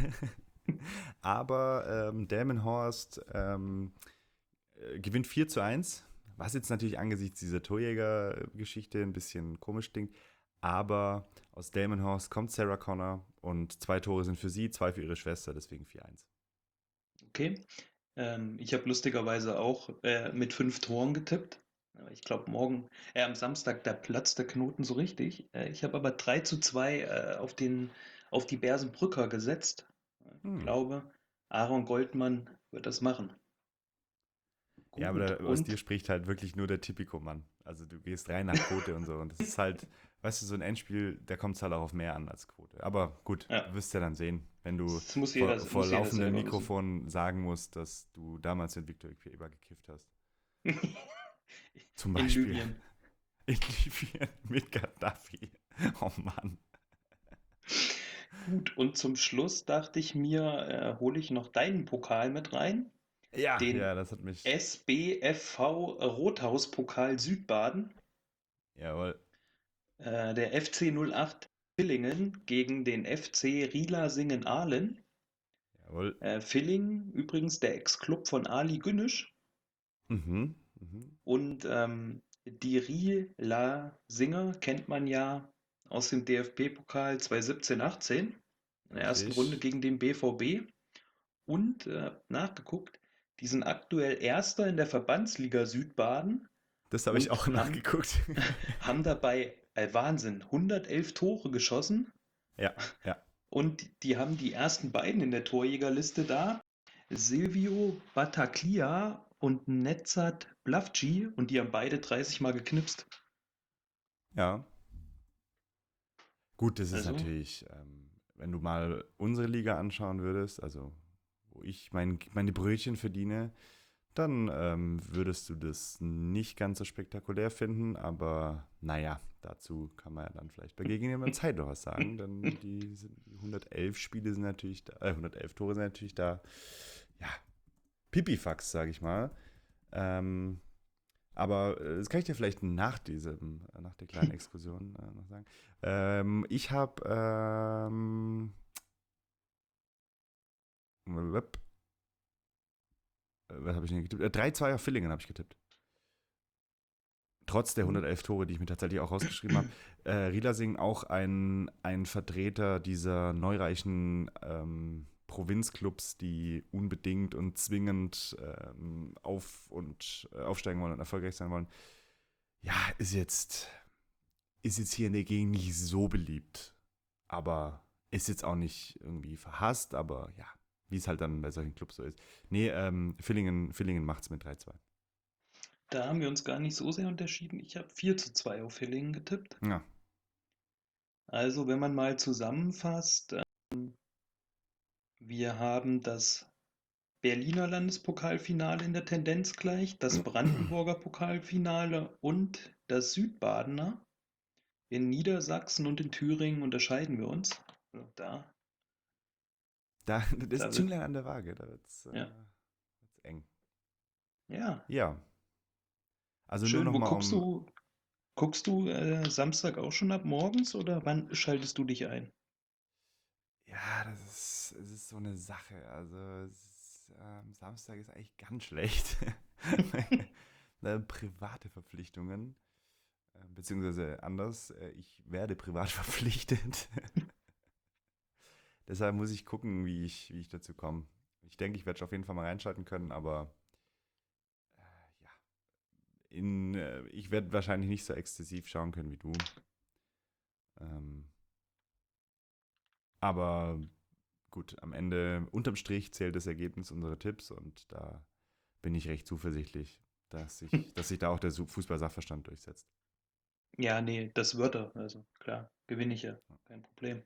Aber ähm, Delmenhorst ähm, äh, gewinnt vier zu eins, was jetzt natürlich angesichts dieser Torjäger-Geschichte ein bisschen komisch klingt. Aber aus Delmenhorst kommt Sarah Connor und zwei Tore sind für sie, zwei für ihre Schwester, deswegen vier eins. Okay. Ähm, ich habe lustigerweise auch äh, mit fünf Toren getippt. Aber ich glaube, morgen, äh, am Samstag, da platzt der Knoten so richtig. Äh, ich habe aber drei zu zwei äh, auf den, auf die Bersenbrücker gesetzt. Ich Hm. glaube, Aaron Goldmann wird das machen. Ja, aber Gut. da, aus dir Und spricht halt wirklich nur der Typico-Mann. Also du gehst rein nach Quote und so. Und das ist halt, weißt du, so ein Endspiel, da kommt es halt auch auf mehr an als Quote. Aber gut, ja, du wirst ja dann sehen, wenn du das muss jeder, vor, vor muss jeder laufendem selber wissen. Mikrofon sagen musst, dass du damals mit Victor Eber gekifft hast. Zum In Beispiel Libyen. in Libyen mit Gaddafi. Oh Mann. Gut, und zum Schluss dachte ich mir, äh, hole ich noch deinen Pokal mit rein, Ja, den ja, das hat mich. S B F V Rothaus-Pokal Südbaden. Jawohl, Äh, der F C null acht Villingen gegen den F C Rielasingen-Ahlen. jawohl. Äh, Villingen, übrigens der Ex-Club von Ali Günnisch. Mhm, mhm. Und ähm, die Rielasinger kennt man ja aus dem D F B-Pokal zwanzig siebzehn achtzehn in der ersten Runde Richtig. gegen den B V B. Und äh, nachgeguckt, die sind aktuell Erster in der Verbandsliga Südbaden Das habe ich und auch haben, nachgeguckt. haben dabei, äh, Wahnsinn, hundertelf Tore geschossen. Ja, ja. Und die haben die ersten beiden in der Torjägerliste da. Silvio Battaglia und Netzat Blavci. Und die haben beide dreißig Mal geknipst. Ja. Gut, das ist Also, natürlich, ähm, wenn du mal unsere Liga anschauen würdest, also wo ich mein, meine Brötchen verdiene, dann ähm, würdest du das nicht ganz so spektakulär finden, aber naja, dazu kann man ja dann vielleicht bei gegebener Zeit noch was sagen, denn die, sind, die hundertelf Spiele sind natürlich da, äh, hundertelf Tore sind natürlich da, ja, Pipifax, sage ich mal. Ähm, aber äh, das kann ich dir vielleicht nach diesem, äh, nach der kleinen Exkursion äh, noch sagen. Ähm, ich habe, ähm, wep- äh, was habe ich denn getippt? Äh, drei zwei auf Villingen habe ich getippt. Trotz der gut. hundertelf Tore, die ich mir tatsächlich auch rausgeschrieben habe. Äh, Riedersing auch ein, ein Vertreter dieser neureichen ähm, Provinzclubs, die unbedingt und zwingend ähm, auf und äh, aufsteigen wollen und erfolgreich sein wollen. Ja, ist jetzt ist jetzt hier in der Gegend nicht so beliebt. Aber ist jetzt auch nicht irgendwie verhasst, aber ja, wie es halt dann bei solchen Clubs so ist. Nee, ähm, Villingen, Villingen macht's mit drei zwei. Da haben wir uns gar nicht so sehr unterschieden. Ich habe vier zu zwei auf Villingen getippt. Ja. Also, wenn man mal zusammenfasst, äh, wir haben das Berliner Landespokalfinale in der Tendenz gleich, das Brandenburger Pokalfinale und das Südbadener. In Niedersachsen und in Thüringen unterscheiden wir uns. Also da, Da, das da wird, Zünglein an der Waage, da wird es ja, äh, eng. ja, Ja, also nur schön. noch Wo mal guckst um, du, guckst du äh, Samstag auch schon ab morgens oder wann schaltest du dich ein? ja, das ist, es ist so eine Sache. Also es ist, ähm, Samstag ist eigentlich ganz schlecht. Da private Verpflichtungen, äh, beziehungsweise anders, äh, ich werde privat verpflichtet. Deshalb muss ich gucken, wie ich, wie ich dazu komme. Ich denke, ich werde auf jeden Fall mal reinschalten können, aber äh, ja, in, äh, ich werde wahrscheinlich nicht so exzessiv schauen können wie du. Ähm, aber gut, am Ende, unterm Strich zählt das Ergebnis unserer Tipps und da bin ich recht zuversichtlich, dass sich, dass sich da auch der Su- Fußball-Sachverstand durchsetzt. Ja, nee, das wird er. Also klar, gewinne ich ja. Kein Problem.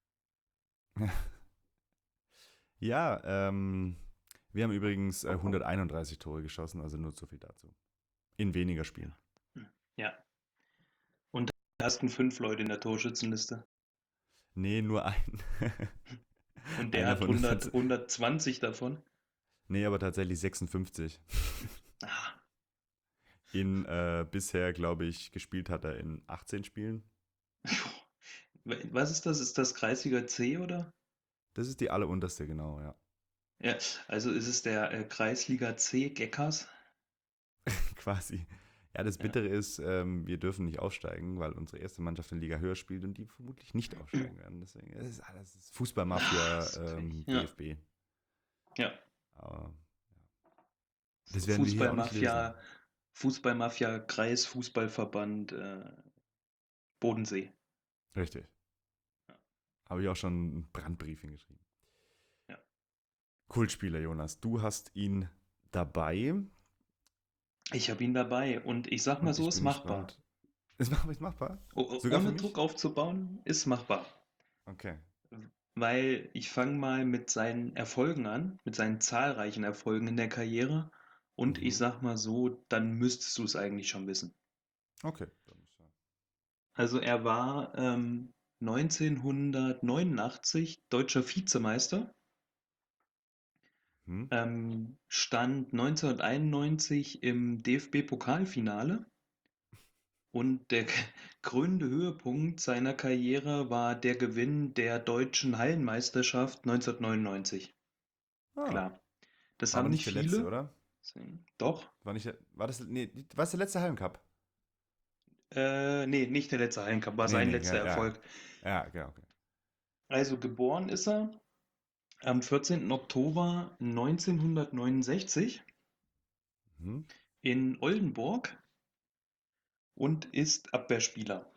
Ja, ähm, wir haben übrigens äh, hunderteinunddreißig Tore geschossen, also nur so viel dazu. In weniger Spielen. Hm. Ja. Und die ersten fünf Leute in der Torschützenliste. Nee, nur ein. Und der Einer hat von uns hundert, hat. hundertzwanzig davon. Nee, aber tatsächlich sechsundfünfzig. Ah. In äh, bisher, glaube ich, gespielt hat er in achtzehn Spielen. Was ist das? Ist das Kreisliga C oder? Das ist die allerunterste, genau, ja. Ja, also ist es der äh, Kreisliga C Geckers? Quasi. Ja, das Ja. Bittere ist, ähm, wir dürfen nicht aufsteigen, weil unsere erste Mannschaft in Liga höher spielt und die vermutlich nicht aufsteigen werden. Deswegen es ist alles ist Ah, Fußballmafia, so Pech. ähm, Ja, D F B. ja. Aber das werden wir hier auch nicht lösen. Fußballmafia, Fußballmafia, Kreisfußballverband äh, Bodensee. Richtig. Ja, Habe ich auch schon einen Brandbrief hingeschrieben. ja. Kultspieler, Jonas. Du hast ihn dabei Ich habe ihn dabei und ich sag mal und so, ich ist bin machbar. gespannt. Ist machbar? Ist machbar? O Sogar für ohne mich? Druck aufzubauen, ist machbar. Okay. Weil ich fange mal mit seinen Erfolgen an, mit seinen zahlreichen Erfolgen in der Karriere. Und ich Mhm. sag mal so, dann müsstest du es eigentlich schon wissen. Okay. Dann ist ja. Also er war ähm, neunzehnhundertneunundachtzig deutscher Vizemeister, Hm? ähm, stand neunzehnhunderteinundneunzig im D F B-Pokalfinale und der krönende Höhepunkt seiner Karriere war der Gewinn der deutschen Hallenmeisterschaft neunzehnhundertneunundneunzig. Ah, Klar, das war aber haben nicht nicht der letzte, viele. oder? Deswegen- Doch, War nicht der, war das, nee, war das der letzte Hallencup? äh, nee, nicht der letzte Hallencup, war Nee, sein nee, letzter ja, ja. Erfolg. Ja, genau, okay. Also geboren ist er am vierzehnten Oktober neunzehnhundertneunundsechzig Mhm. in Oldenburg und ist Abwehrspieler.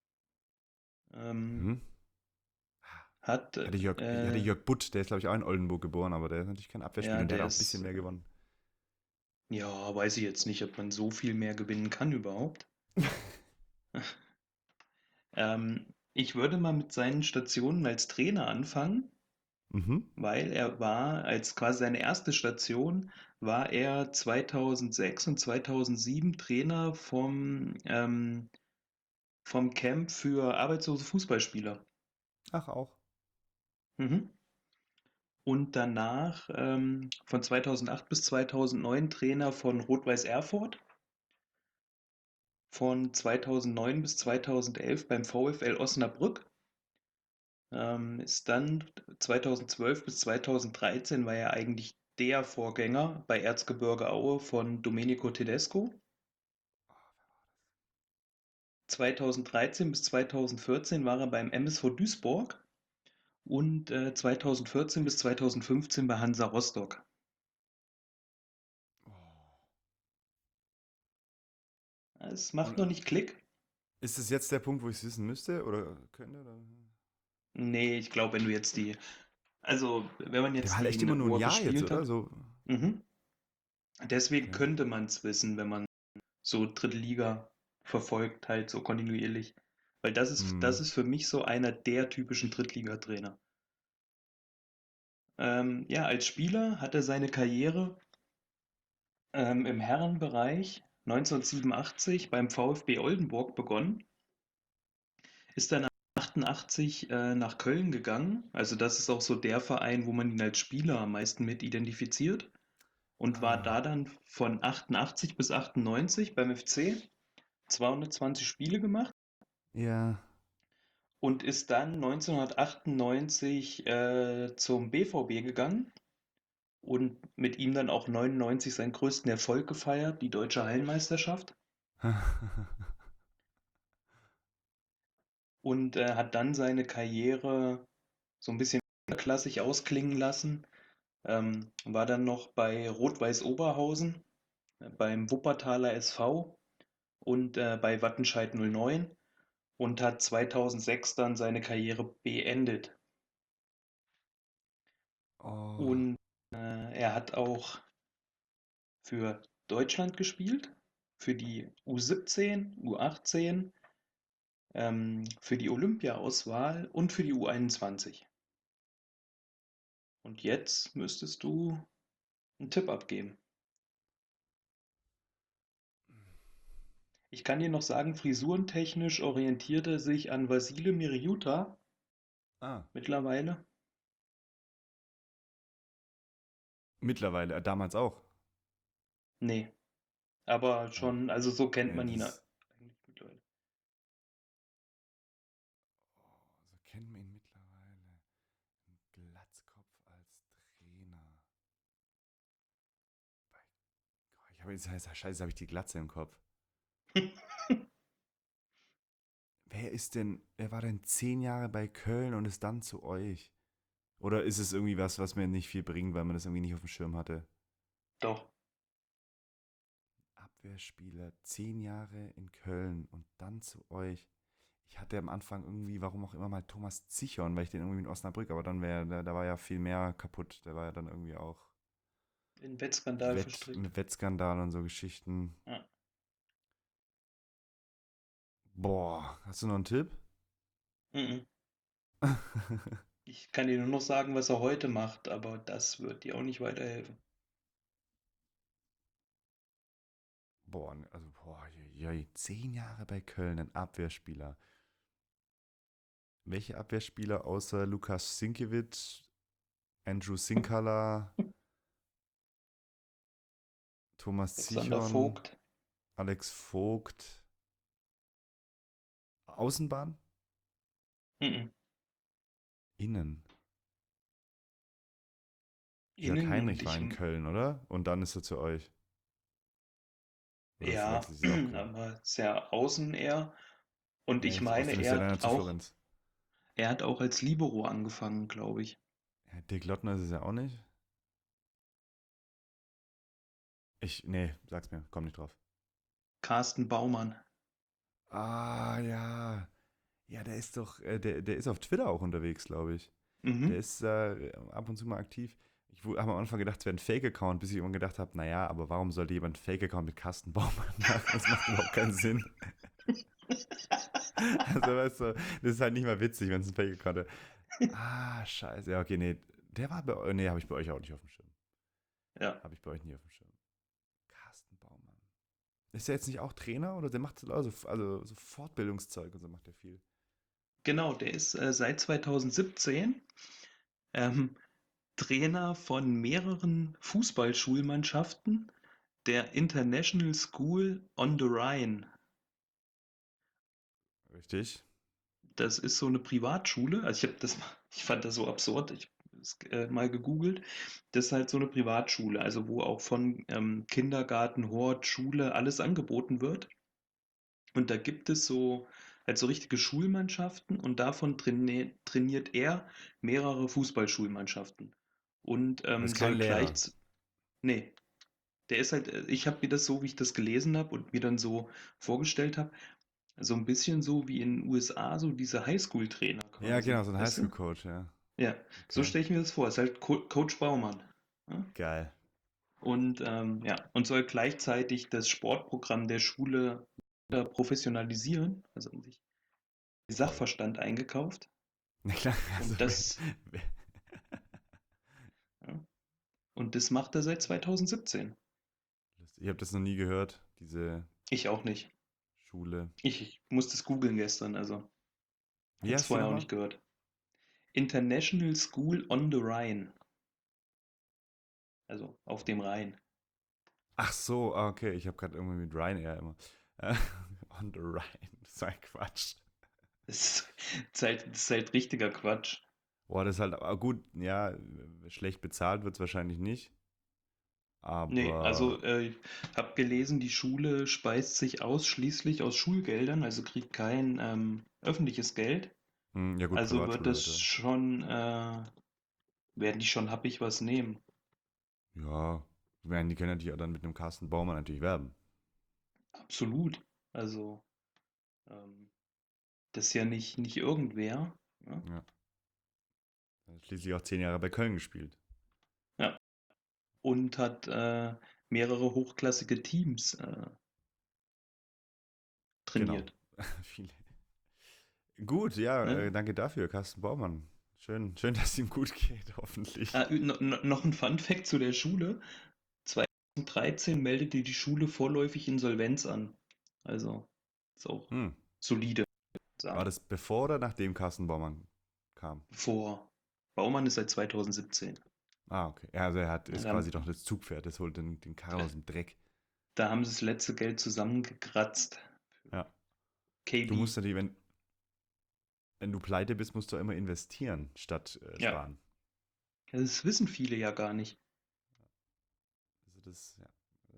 Ähm, Mhm. hat, Ich hatte Jörg, ich hatte äh, Jörg Butt, der ist, glaube ich, auch in Oldenburg geboren, aber der ist natürlich kein Abwehrspieler ja, und der der hat auch ein bisschen ist, mehr gewonnen. ja, weiß ich jetzt nicht, ob man so viel mehr gewinnen kann überhaupt. Ähm, ich würde mal mit seinen Stationen als Trainer anfangen, Mhm. weil er war, als quasi seine erste Station, war er zweitausendsechs und zweitausendsieben Trainer vom, ähm, vom Camp für arbeitslose Fußballspieler. Ach, auch. Mhm. Und danach ähm, von zweitausendacht bis zweitausendneun Trainer von Rot-Weiß Erfurt, von zweitausendneun bis zweitausendelf beim VfL Osnabrück, ähm, ist dann zweitausendzwölf bis zweitausenddreizehn war er eigentlich der Vorgänger bei Erzgebirge Aue von Domenico Tedesco. zweitausenddreizehn bis zweitausendvierzehn war er beim M S V Duisburg und äh, zweitausendvierzehn bis zweitausendfünfzehn bei Hansa Rostock. Oh. Es macht Und noch äh, nicht Klick. ist es jetzt der Punkt, wo ich es wissen müsste oder könnte? Oder? Nee, ich glaube, wenn du jetzt die, also wenn man Der war jetzt halt echt immer den, nur wo ein er Jahr jetzt, gespielt oder? hat, So. mhm. Deswegen Okay. könnte man es wissen, wenn man so dritte Liga verfolgt, halt so kontinuierlich. Weil das ist, Hm. das ist für mich so einer der typischen Drittligatrainer. Ähm, ja, als Spieler hat er seine Karriere ähm, im Herrenbereich neunzehnhundertsiebenundachtzig beim VfB Oldenburg begonnen, ist dann achtundachtzig äh, nach Köln gegangen. Also das ist auch so der Verein, wo man ihn als Spieler am meisten mit identifiziert. Und war Ah, da dann von achtundachtzig bis achtundneunzig beim F C, zweihundertzwanzig Spiele gemacht ja. und ist dann neunzehnhundertachtundneunzig äh, zum B V B gegangen und mit ihm dann auch neunundneunzig seinen größten Erfolg gefeiert, die deutsche Hallenmeisterschaft. Und äh, hat dann seine Karriere so ein bisschen klassisch ausklingen lassen. Ähm, war dann noch bei Rot-Weiß Oberhausen, äh, beim Wuppertaler S V und äh, bei Wattenscheid null neun und hat zweitausendsechs dann seine Karriere beendet. Oh, Und äh, er hat auch für Deutschland gespielt, für die U siebzehn, U achtzehn, ähm, für die Olympia-Auswahl und für die U einundzwanzig. Und jetzt müsstest du einen Tipp abgeben. Ich kann dir noch sagen, frisurentechnisch orientiert er sich an Vasile Miriuta ah. mittlerweile. Mittlerweile, äh, damals auch. Nee, aber Ja, schon, also so kennt ja, man ihn das, eigentlich mittlerweile. oh, so kennen wir ihn mittlerweile. Ein Glatzkopf als Trainer. Bei, oh, ich habe jetzt, scheiße, habe ich die Glatze im Kopf. Wer ist denn, wer war denn zehn Jahre bei Köln und ist dann zu euch? Oder ist es irgendwie was, was mir nicht viel bringt, weil man das irgendwie nicht auf dem Schirm hatte? Doch. Abwehrspieler, zehn Jahre in Köln und dann zu euch. Ich hatte am Anfang irgendwie, warum auch immer, mal Thomas Zichon, weil ich den irgendwie in Osnabrück, aber dann wäre, da, da war ja viel mehr kaputt. Der war ja dann irgendwie auch In Wettskandal Wett, verstrickt. mit Wettskandal und so Geschichten. Ja. Boah, hast du noch einen Tipp? Mhm. Ich kann dir nur noch sagen, was er heute macht, aber das wird dir auch nicht weiterhelfen. Boah, also, boah, je, je, zehn Jahre bei Köln, ein Abwehrspieler. Welche Abwehrspieler außer Lukas Sinkiewicz, Andrew Sinkala, Thomas Alexander Zichon, Vogt. Alex Vogt, Außenbahn? Mhm. Innen. Jörg Innen und Heinrich war ich, in Köln, oder? Und dann ist er zu euch. Oder ja, verwechsel ich das auch gerade? aber sehr außen eher. Und Ja, ich ich, meine, außerdem ist er der dann ja hat zu auch, Florenz. er hat auch als Libero angefangen, glaube ich. Ja, Dirk Lottner ist es ja auch nicht. Ich, nee, sag's mir, komm nicht drauf. Carsten Baumann. Ah, ja. Ja, der ist doch, äh, der, der ist auf Twitter auch unterwegs, glaube ich. Der Mhm. ist äh, ab und zu mal aktiv. Ich habe am Anfang gedacht, es wäre ein Fake-Account, bis ich irgendwann gedacht habe, naja, aber warum sollte jemand einen Fake-Account mit Carsten Baumann machen? Das macht überhaupt keinen Sinn. Also, weißt du, das ist halt nicht mal witzig, wenn es ein Fake-Account ist. Ah, scheiße. Ja, okay, nee. Der war bei euch, nee, habe ich bei euch auch nicht auf dem Schirm. Ja, Habe ich bei euch nie auf dem Schirm. Carsten Baumann. Ist der jetzt nicht auch Trainer oder der macht also, also so Fortbildungszeug und so macht der viel? genau, der ist äh, seit zweitausendsiebzehn ähm, Trainer von mehreren Fußballschulmannschaften der International School on the Rhine. Richtig. Das ist so eine Privatschule. Also ich habe das, ich fand das so absurd. Ich habe es äh, mal gegoogelt. Das ist halt so eine Privatschule, also wo auch von ähm, Kindergarten, Hort, Schule alles angeboten wird. Und da gibt es so halt so richtige Schulmannschaften und davon traini trainiert er mehrere Fußballschulmannschaften. Und Aber ähm, ist kein soll Lehrer. gleich, nee, der ist halt, äh, ich habe mir das so, wie ich das gelesen habe und mir dann so vorgestellt habe, so ein bisschen so wie in den U S A, so diese Highschool-Trainer Ja, quasi. genau, so ein Weißt du? Highschool-Coach, ja. Ja, so Okay. stelle ich mir das vor. Ist halt Co Coach Baumann. Ja? Geil. Und ähm, ja, und soll gleichzeitig das Sportprogramm der Schule äh, professionalisieren, also sich Toll. Sachverstand eingekauft. Na klar, also Und das, Und das macht er seit zweitausendsiebzehn. Ich habe das noch nie gehört, diese Ich auch nicht. Schule. Ich, ich musste es googeln gestern, also Wie hätte es heißt die vorher auch nochmal? nicht gehört. International School on the Rhine, also auf dem Rhein. Ach so, ah, okay. Ich habe gerade irgendwie mit Ryanair immer. Äh, on the Rhine. Das ist ein Quatsch. Das ist, das ist halt, das ist halt richtiger Quatsch. Boah, das ist halt, aber gut, ja, schlecht bezahlt wird es wahrscheinlich nicht. Nee, Aber, also äh, ich habe gelesen, die Schule speist sich ausschließlich aus Schulgeldern, also kriegt kein ähm, öffentliches Geld. hm, ja gut, Also wird Privatschule das halt, ja. schon, äh, werden die schon happig was nehmen. Ja, ich meine, die können natürlich auch dann mit einem Carsten Baumann natürlich werben. Absolut. Also ähm, das ist ja nicht, nicht irgendwer. Ja? Ja. Er hat schließlich auch zehn Jahre bei Köln gespielt. Ja. Und hat äh, mehrere hochklassige Teams äh, Genau. trainiert. Viele. Gut, ja, Ne? äh, danke dafür, Carsten Baumann. Schön, schön, dass es ihm gut geht, hoffentlich. Ah, ü- no, no, noch ein Fun-Fact zu der Schule. zweitausenddreizehn meldete die Schule vorläufig Insolvenz an. Also ist auch Hm. solide, War sagen. das bevor oder nachdem Carsten Baumann kam? Vor Baumann ist seit zweitausendsiebzehn. Ah, okay. Ja, also er hat, Ja, ist da, quasi doch das Zugpferd, das holt den, den Karren aus dem Dreck. da haben sie das letzte Geld zusammengekratzt. Ja. Du K B. musst natürlich, wenn, wenn du pleite bist, musst du immer investieren, statt äh, Ja, sparen. das wissen viele ja gar nicht. Also das, ja.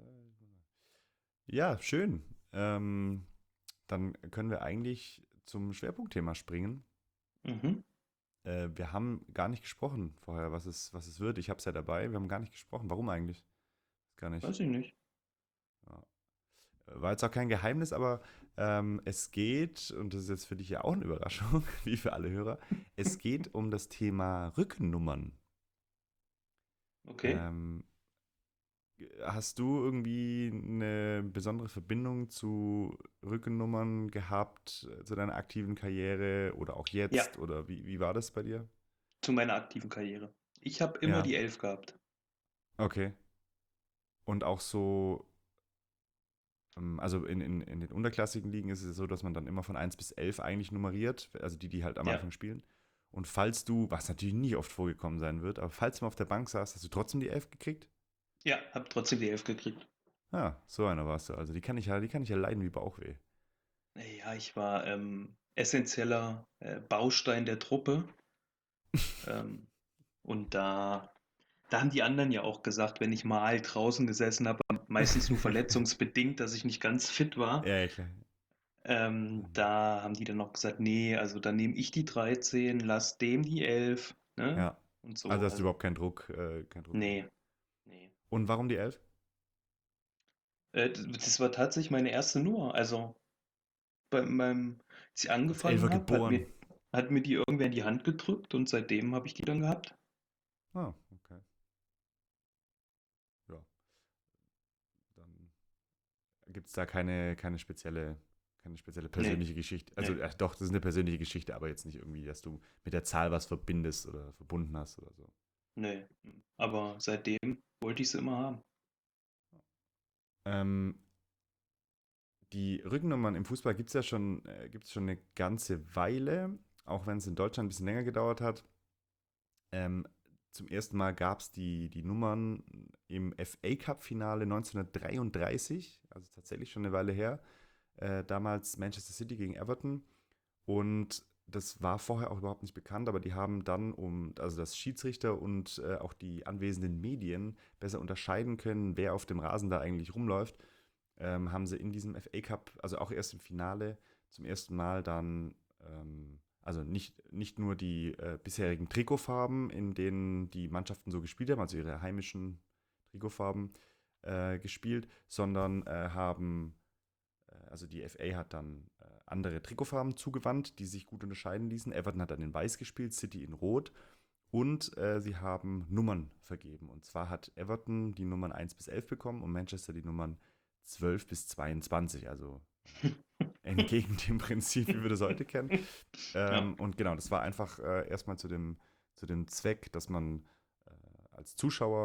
Ja, schön. Ähm, dann können wir eigentlich zum Schwerpunktthema springen. Mhm. Äh, wir haben gar nicht gesprochen vorher, was es, was es wird. Ich habe es ja dabei. Wir haben gar nicht gesprochen. Warum eigentlich? Gar nicht. Weiß ich nicht. Ja. War jetzt auch kein Geheimnis, aber ähm, es geht, und das ist jetzt für dich ja auch eine Überraschung, wie für alle Hörer, es geht um das Thema Rückennummern. Okay. Ähm, Hast du irgendwie eine besondere Verbindung zu Rückennummern gehabt, äh, zu deiner aktiven Karriere oder auch Ja, jetzt? Oder wie, wie war das bei dir? zu meiner aktiven Karriere. Ich habe immer Ja, die Elf gehabt. okay. Und auch so, ähm, also in, in, in den unterklassigen Ligen ist es so, dass man dann immer von eins bis elf eigentlich nummeriert, also die, die halt am Ja, Anfang spielen. Und falls du, was natürlich nie oft vorgekommen sein wird, aber falls du mal auf der Bank saßt, hast du trotzdem die elf gekriegt? ja, habe trotzdem die Elf gekriegt. Ja, so einer warst du. Also die kann ich ja, die kann ich ja leiden wie Bauchweh. Ja, ich war ähm, essentieller äh, Baustein der Truppe. Ähm, und da, da haben die anderen ja auch gesagt, wenn ich mal draußen gesessen habe, meistens nur verletzungsbedingt, dass ich nicht ganz fit war. Ja, ja, klar. Ähm, da haben die dann noch gesagt, nee, also dann nehme ich die dreizehn, lass dem die elf, ne? Ja. Und Also so, hast du also, überhaupt keinen Druck, äh, keinen Druck nee, gemacht. nee. Und warum die elf? Äh, d- das war tatsächlich meine erste Nummer. Also bei meinem, als ich Als Elfer angefangen habe, hat geboren. mir, hat mir die irgendwer in die Hand gedrückt und seitdem habe ich die dann gehabt. Ah, okay. Ja, dann gibt es da keine, keine spezielle, keine spezielle Nee, persönliche Geschichte. Also, nee, äh, doch, das ist eine persönliche Geschichte, aber jetzt nicht irgendwie, dass du mit der Zahl was verbindest oder verbunden hast oder so. nee. Aber seitdem wollte ich sie immer haben. Ähm, die Rückennummern im Fußball gibt es ja schon, äh, gibt's schon eine ganze Weile, auch wenn es in Deutschland ein bisschen länger gedauert hat. Ähm, Zum ersten Mal gab es die, die Nummern im F A Cup-Finale neunzehnhundertdreiunddreißig, also tatsächlich schon eine Weile her. Äh, damals Manchester City gegen Everton. Und das war vorher auch überhaupt nicht bekannt, aber die haben dann, um, also das Schiedsrichter und äh, auch die anwesenden Medien besser unterscheiden können, wer auf dem Rasen da eigentlich rumläuft, ähm, haben sie in diesem F A Cup, also auch erst im Finale, zum ersten Mal dann, ähm, also nicht, nicht nur die äh, bisherigen Trikotfarben, in denen die Mannschaften so gespielt haben, also ihre heimischen Trikotfarben äh, gespielt, sondern äh, haben, äh, also die F A hat dann äh, andere Trikotfarben zugewandt, die sich gut unterscheiden ließen. Everton hat dann in Weiß gespielt, City in Rot. Und äh, sie haben Nummern vergeben. Und zwar hat Everton die Nummern eins bis elf bekommen und Manchester die Nummern zwölf bis zweiundzwanzig. Also entgegen dem Prinzip, wie wir das heute kennen. Ja, Ähm, und genau, das war einfach äh, erstmal zu dem, zu dem Zweck, dass man äh, als Zuschauer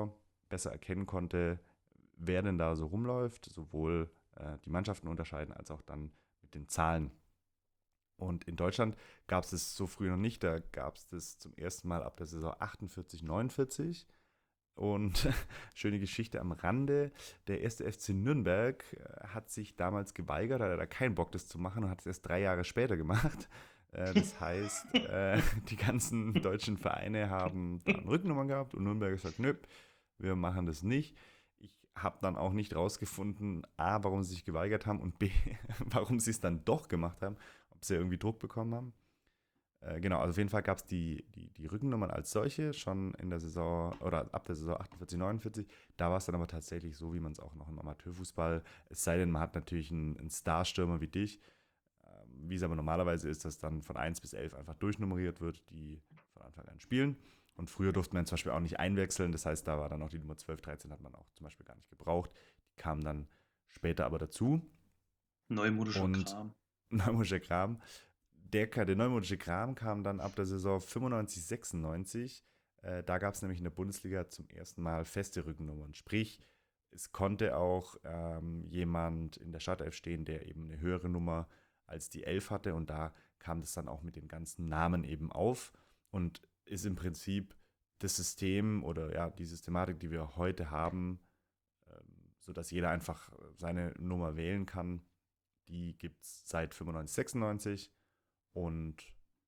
besser erkennen konnte, wer denn da so rumläuft, sowohl äh, die Mannschaften unterscheiden, als auch dann mit den Zahlen. Und in Deutschland gab es das so früh noch nicht, da gab es das zum ersten Mal ab der Saison achtundvierzig, neunundvierzig. Und schöne Geschichte am Rande, der erste F C Nürnberg äh, hat sich damals geweigert, hat er da keinen Bock, das zu machen und hat es erst drei Jahre später gemacht. Äh, das heißt, äh, die ganzen deutschen Vereine haben dann Rücknummern gehabt und Nürnberg hat gesagt, nö, wir machen das nicht. Ich habe dann auch nicht rausgefunden, A, warum sie sich geweigert haben und B, warum sie es dann doch gemacht haben, ob sie irgendwie Druck bekommen haben. Äh, genau, also auf jeden Fall gab es die, die, die Rückennummern als solche schon in der Saison oder ab der Saison achtundvierzig, neunundvierzig. Da war es dann aber tatsächlich so, wie man es auch noch im Amateurfußball, es sei denn, man hat natürlich einen, einen Starstürmer wie dich, ähm, wie es aber normalerweise ist, dass dann von eins bis elf einfach durchnummeriert wird, die von Anfang an spielen. Und früher durfte man zum Beispiel auch nicht einwechseln, das heißt, da war dann auch die Nummer zwölf, dreizehn hat man auch zum Beispiel gar nicht gebraucht. Die kam dann später aber dazu. Neumodischer Und Kram. neumodischer Kram. Der, der neumodische Kram kam dann ab der Saison fünfundneunzig, sechsundneunzig. Äh, da gab es nämlich in der Bundesliga zum ersten Mal feste Rückennummern. Sprich, es konnte auch ähm, jemand in der Startelf stehen, der eben eine höhere Nummer als die elf hatte. Und da kam das dann auch mit den ganzen Namen eben auf und ist im Prinzip das System oder ja, die Systematik, die wir heute haben, ähm, sodass jeder einfach seine Nummer wählen kann. Die gibt es seit fünfundneunzig, sechsundneunzig. Und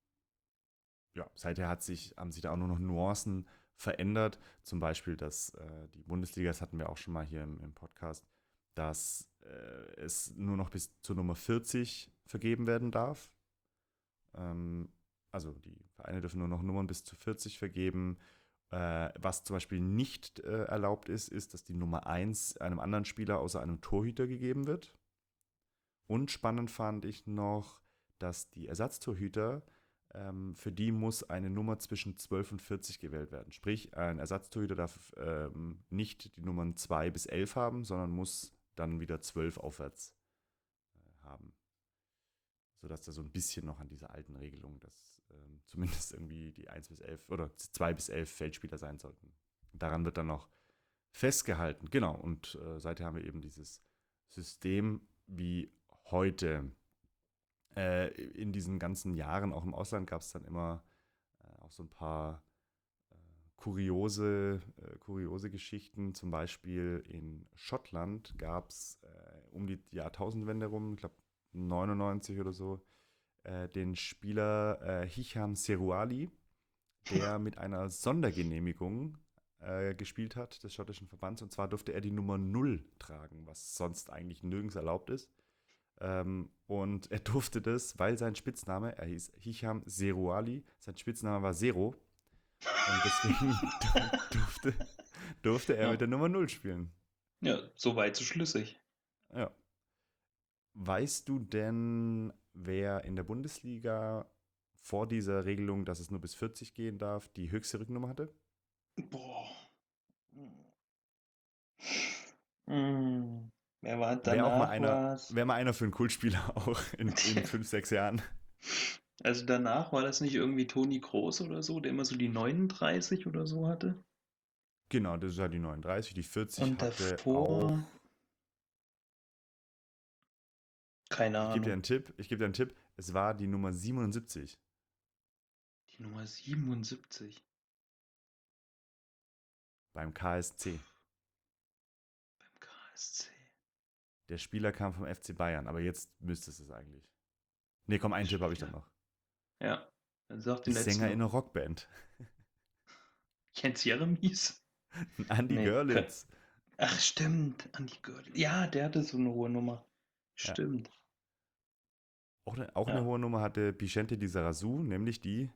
ja, seither hat sich, haben sich da auch nur noch Nuancen verändert. Zum Beispiel, dass äh, die Bundesliga, das hatten wir auch schon mal hier im, im Podcast, dass äh, es nur noch bis zur Nummer vierzig vergeben werden darf. Ähm, also die Vereine dürfen nur noch Nummern bis zu vierzig vergeben. Äh, was zum Beispiel nicht äh, erlaubt ist, ist, dass die Nummer eins einem anderen Spieler außer einem Torhüter gegeben wird. Und spannend fand ich noch, dass die Ersatztorhüter, ähm, für die muss eine Nummer zwischen zwölf und vierzig gewählt werden. Sprich, ein Ersatztorhüter darf ähm, nicht die Nummern zwei bis elf haben, sondern muss dann wieder zwölf aufwärts äh, haben. Sodass da so ein bisschen noch an dieser alten Regelung, dass ähm, zumindest irgendwie die eins bis elf oder zwei bis elf Feldspieler sein sollten. Daran wird dann noch festgehalten. Genau, und äh, seither haben wir eben dieses System wie heute. Äh, in diesen ganzen Jahren, auch im Ausland, gab es dann immer äh, auch so ein paar äh, kuriose, äh, kuriose Geschichten. Zum Beispiel in Schottland gab es äh, um die Jahrtausendwende rum, ich glaube neunundneunzig oder so, äh, den Spieler äh, Hicham Seruali, der mit einer Sondergenehmigung äh, gespielt hat des schottischen Verbands. Und zwar durfte er die Nummer null tragen, was sonst eigentlich nirgends erlaubt ist. Ähm, und er durfte das, weil sein Spitzname, er hieß Hicham Seruali, sein Spitzname war Zero. Und deswegen durfte, durfte er Ja. mit der Nummer null spielen. Ja, soweit so schlüssig. Ja. Weißt du denn, wer in der Bundesliga vor dieser Regelung, dass es nur bis vierzig gehen darf, die höchste Rückennummer hatte? Boah. Hm. Wer war Wäre auch mal danach einer, war's? wäre mal einer für einen Kultspieler auch in, in fünf, sechs Jahren. Also danach war das nicht irgendwie Toni Kroos oder so, der immer so die neununddreißig oder so hatte? Genau, das ist ja die neununddreißig, die vierzig Und hatte davor, auch. keine Ich gebe dir Ahnung, einen Tipp, ich gebe dir einen Tipp, es war die Nummer siebenundsiebzig die Nummer siebenundsiebzig beim K S C. beim K S C. Der Spieler kam vom F C Bayern, aber jetzt müsste es es eigentlich. Nee, komm, einen Tipp habe ich dann Spieler. noch. Ja, dann sag den Ist letzten Sänger in einer noch. Rockband. Jens Jeremies? Andy Nee, kö- Görlitz. ach stimmt, Andi Gürtel. Ja, der hatte so eine hohe Nummer. Ja. Stimmt. Auch, eine, auch eine Ja, hohe Nummer hatte Vicente Di Sarazu, nämlich die,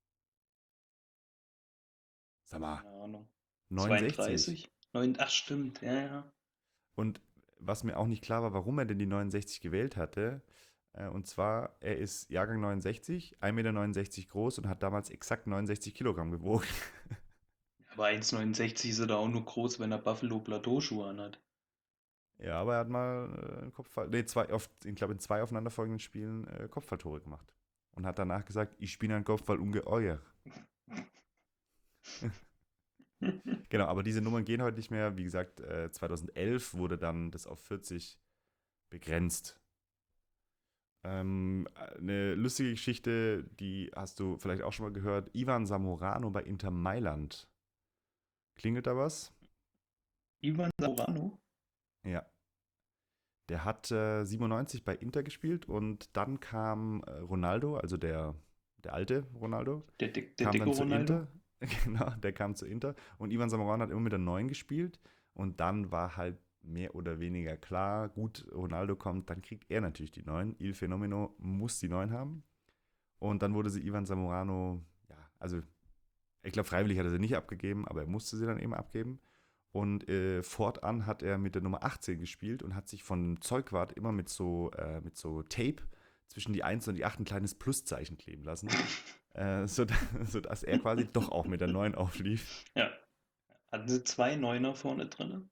sag mal, keine Ahnung. neunundsechzig. zweiunddreißig? Neun, ach stimmt, ja, ja. Und was mir auch nicht klar war, warum er denn die neunundsechzig gewählt hatte, äh, und zwar, er ist Jahrgang neunundsechzig, ein Meter neunundsechzig groß und hat damals exakt neunundsechzig Kilogramm gewogen. Aber eins Komma neunundsechzig ist er da auch nur groß, wenn er Buffalo Plateauschuhe anhat. Ja, aber er hat mal äh, einen Kopfball, nee, zwei, auf, ich glaube in zwei aufeinanderfolgenden Spielen äh, Kopfballtore gemacht. Und hat danach gesagt, ich bin ein Kopfball ungeheuer. Genau, aber diese Nummern gehen heute nicht mehr. Wie gesagt, äh, zweitausendelf wurde dann das auf vierzig begrenzt. Ähm, eine lustige Geschichte, die hast du vielleicht auch schon mal gehört. Ivan Zamorano bei Inter Mailand. Klingelt da was? Ivan Zamorano? Ja. Der hat äh, siebenundneunzig bei Inter gespielt und dann kam äh, Ronaldo, also der, der alte Ronaldo, Der, Dick, der kam dicke dann zu Ronaldo? Inter. Genau, der kam zu Inter. Und Ivan Zamorano hat immer mit der neun gespielt. Und dann war halt mehr oder weniger klar, gut, Ronaldo kommt, dann kriegt er natürlich die neun. Il Fenomeno muss die neun haben. Und dann wurde sie Ivan Zamorano, ja, also ich glaube, freiwillig hat er sie nicht abgegeben, aber er musste sie dann eben abgeben. Und äh, fortan hat er mit der Nummer achtzehn gespielt und hat sich von Zeugwart immer mit so, äh, mit so Tape zwischen die eins und die acht ein kleines Pluszeichen kleben lassen, äh, sodass, sodass er quasi doch auch mit der neun auflief. Ja. Hatten sie zwei Neuner vorne drin?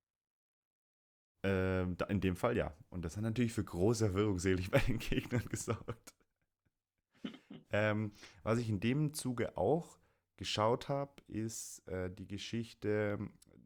Ähm, da, in dem Fall ja. Und das hat natürlich für große Verwirrung selig bei den Gegnern gesorgt. Ähm, was ich in dem Zuge auch geschaut habe, ist äh, die Geschichte,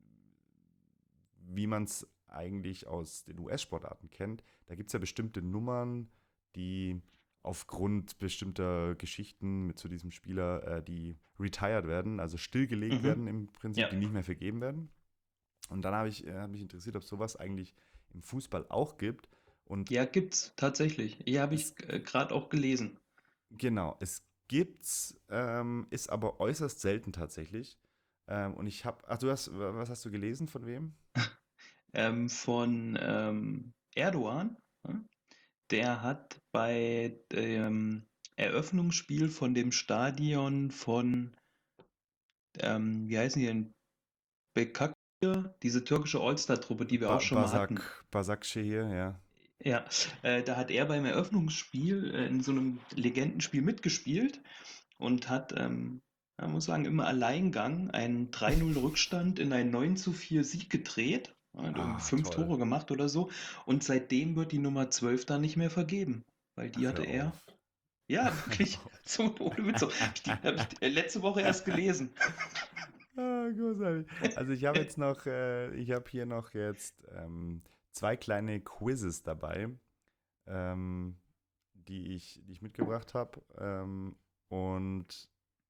wie man es eigentlich aus den U S-Sportarten kennt. Da gibt es ja bestimmte Nummern, die aufgrund bestimmter Geschichten mit zu diesem Spieler, äh, die retired werden, also stillgelegt werden Mhm. im Prinzip, Ja. die nicht mehr vergeben werden. Und dann habe ich äh, hat mich interessiert, ob sowas eigentlich im Fußball auch gibt. Und Ja, gibt's tatsächlich. Hier habe ich es äh, gerade auch gelesen. Genau, es gibt's, ähm, ist aber äußerst selten tatsächlich. Ähm, und ich habe, ach, du hast, was hast du gelesen von wem? Ähm, von ähm, Erdogan. Ne? Der hat bei dem Eröffnungsspiel von dem Stadion von, ähm, wie heißen die denn? Besiktas, diese türkische All-Star-Truppe, die wir auch Ba schon mal hatten. Basak, Basakşehir, ja. Ja, äh, da hat er beim Eröffnungsspiel äh, in so einem Legendenspiel mitgespielt und hat, ähm, man muss sagen, im Alleingang einen drei null Rückstand in einen neun zu vier Sieg gedreht. Ja, hat irgendwie Ah, fünf toll. Tore gemacht oder so. Und seitdem wird die Nummer zwölf da nicht mehr vergeben, weil die Ach, hatte hör er. auf. Ja, Hör wirklich. auf. So ohne Witz. So. Hab ich die, hab ich die, letzte Woche erst gelesen. Ah, großartig. Also ich habe jetzt noch, äh, ich habe hier noch jetzt ähm, zwei kleine Quizzes dabei, ähm, die ich, die ich mitgebracht habe. Ähm, und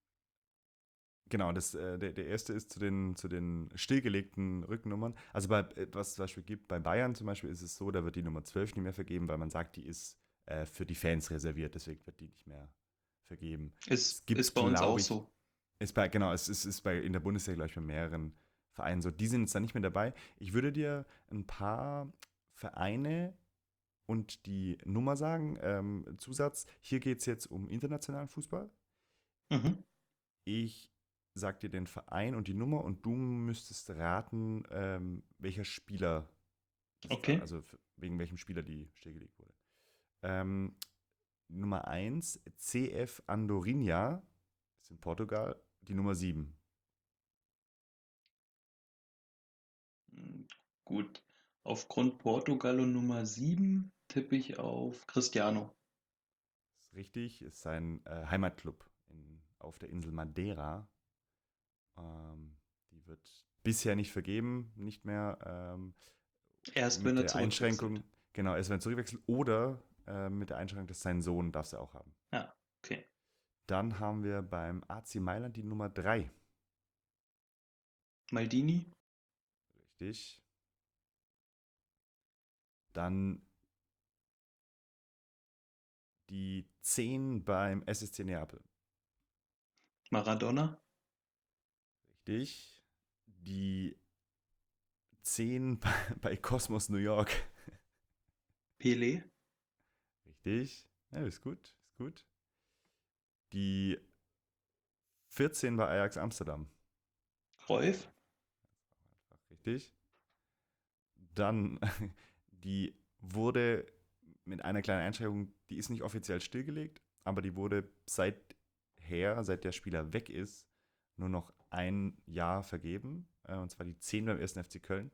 Genau, das, äh, der, der erste ist zu den, zu den stillgelegten Rückennummern. Also bei, äh, was es zum Beispiel gibt, bei Bayern zum Beispiel ist es so, da wird die Nummer zwölf nicht mehr vergeben, weil man sagt, die ist äh, für die Fans reserviert, deswegen wird die nicht mehr vergeben. Ist, Es gibt ist es, bei uns auch glaube ich, so. ist bei, genau, es ist, ist bei, in der Bundesliga, glaube ich, bei mehreren Vereinen so. Die sind jetzt da nicht mehr dabei. Ich würde dir ein paar Vereine und die Nummer sagen. Ähm, Zusatz, hier geht es jetzt um internationalen Fußball. Mhm. Ich sag dir den Verein und die Nummer und du müsstest raten, ähm, welcher Spieler das war, Okay. also wegen welchem Spieler die stillgelegt wurde. Ähm, Nummer eins C F Andorinha, das ist in Portugal, die Nummer sieben. Hm, gut. Aufgrund Portugal und Nummer sieben tippe ich auf Cristiano. Das ist richtig, ist sein äh, Heimatclub in, auf der Insel Madeira. Ähm, die wird bisher nicht vergeben, nicht mehr. Ähm, Erst wenn mit er der zurückwechselt. Einschränkung, genau, erst wenn er zurückwechselt oder äh, mit der Einschränkung, dass sein Sohn darf sie auch haben. Ja, okay. Dann haben wir beim A C Mailand die Nummer drei. Maldini? Richtig. Dann die zehn beim S S C Neapel. Maradona? Richtig. Die zehn bei, bei Cosmos New York. Pelé? Richtig. Ja, ist gut, ist gut. Die vierzehn bei Ajax Amsterdam. Cruyff? Richtig. Dann die wurde mit einer kleinen Einschränkung, die ist nicht offiziell stillgelegt, aber die wurde seither, seit der Spieler weg ist, nur noch ein Jahr vergeben. Äh, und zwar die zehn beim ersten F C Köln.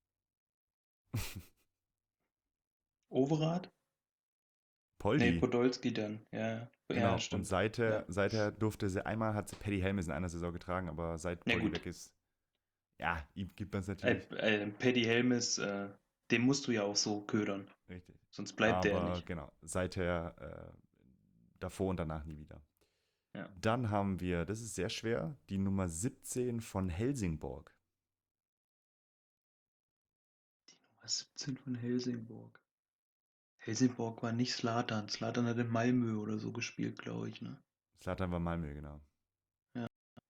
Overath? Nee, Poldi, Podolski dann. Ja, ja, ja, genau. Und stimmt. seither, Ja. seither durfte sie einmal, hat sie Paddy Helmes in einer Saison getragen, aber seit Na Poldi gut. weg ist. Ja, ihm gibt man es Äh, natürlich. äh, Paddy Helmes, äh, den musst du ja auch so ködern. Richtig. Sonst bleibt der ja Aber nicht. genau, seither äh, davor und danach nie wieder. Ja. Dann haben wir, das ist sehr schwer, die Nummer siebzehn von Helsingborg. Die Nummer siebzehn von Helsingborg. Helsingborg war nicht Zlatan. Zlatan hat in Malmö oder so gespielt, glaube ich, ne? Zlatan war Malmö, genau. Ja.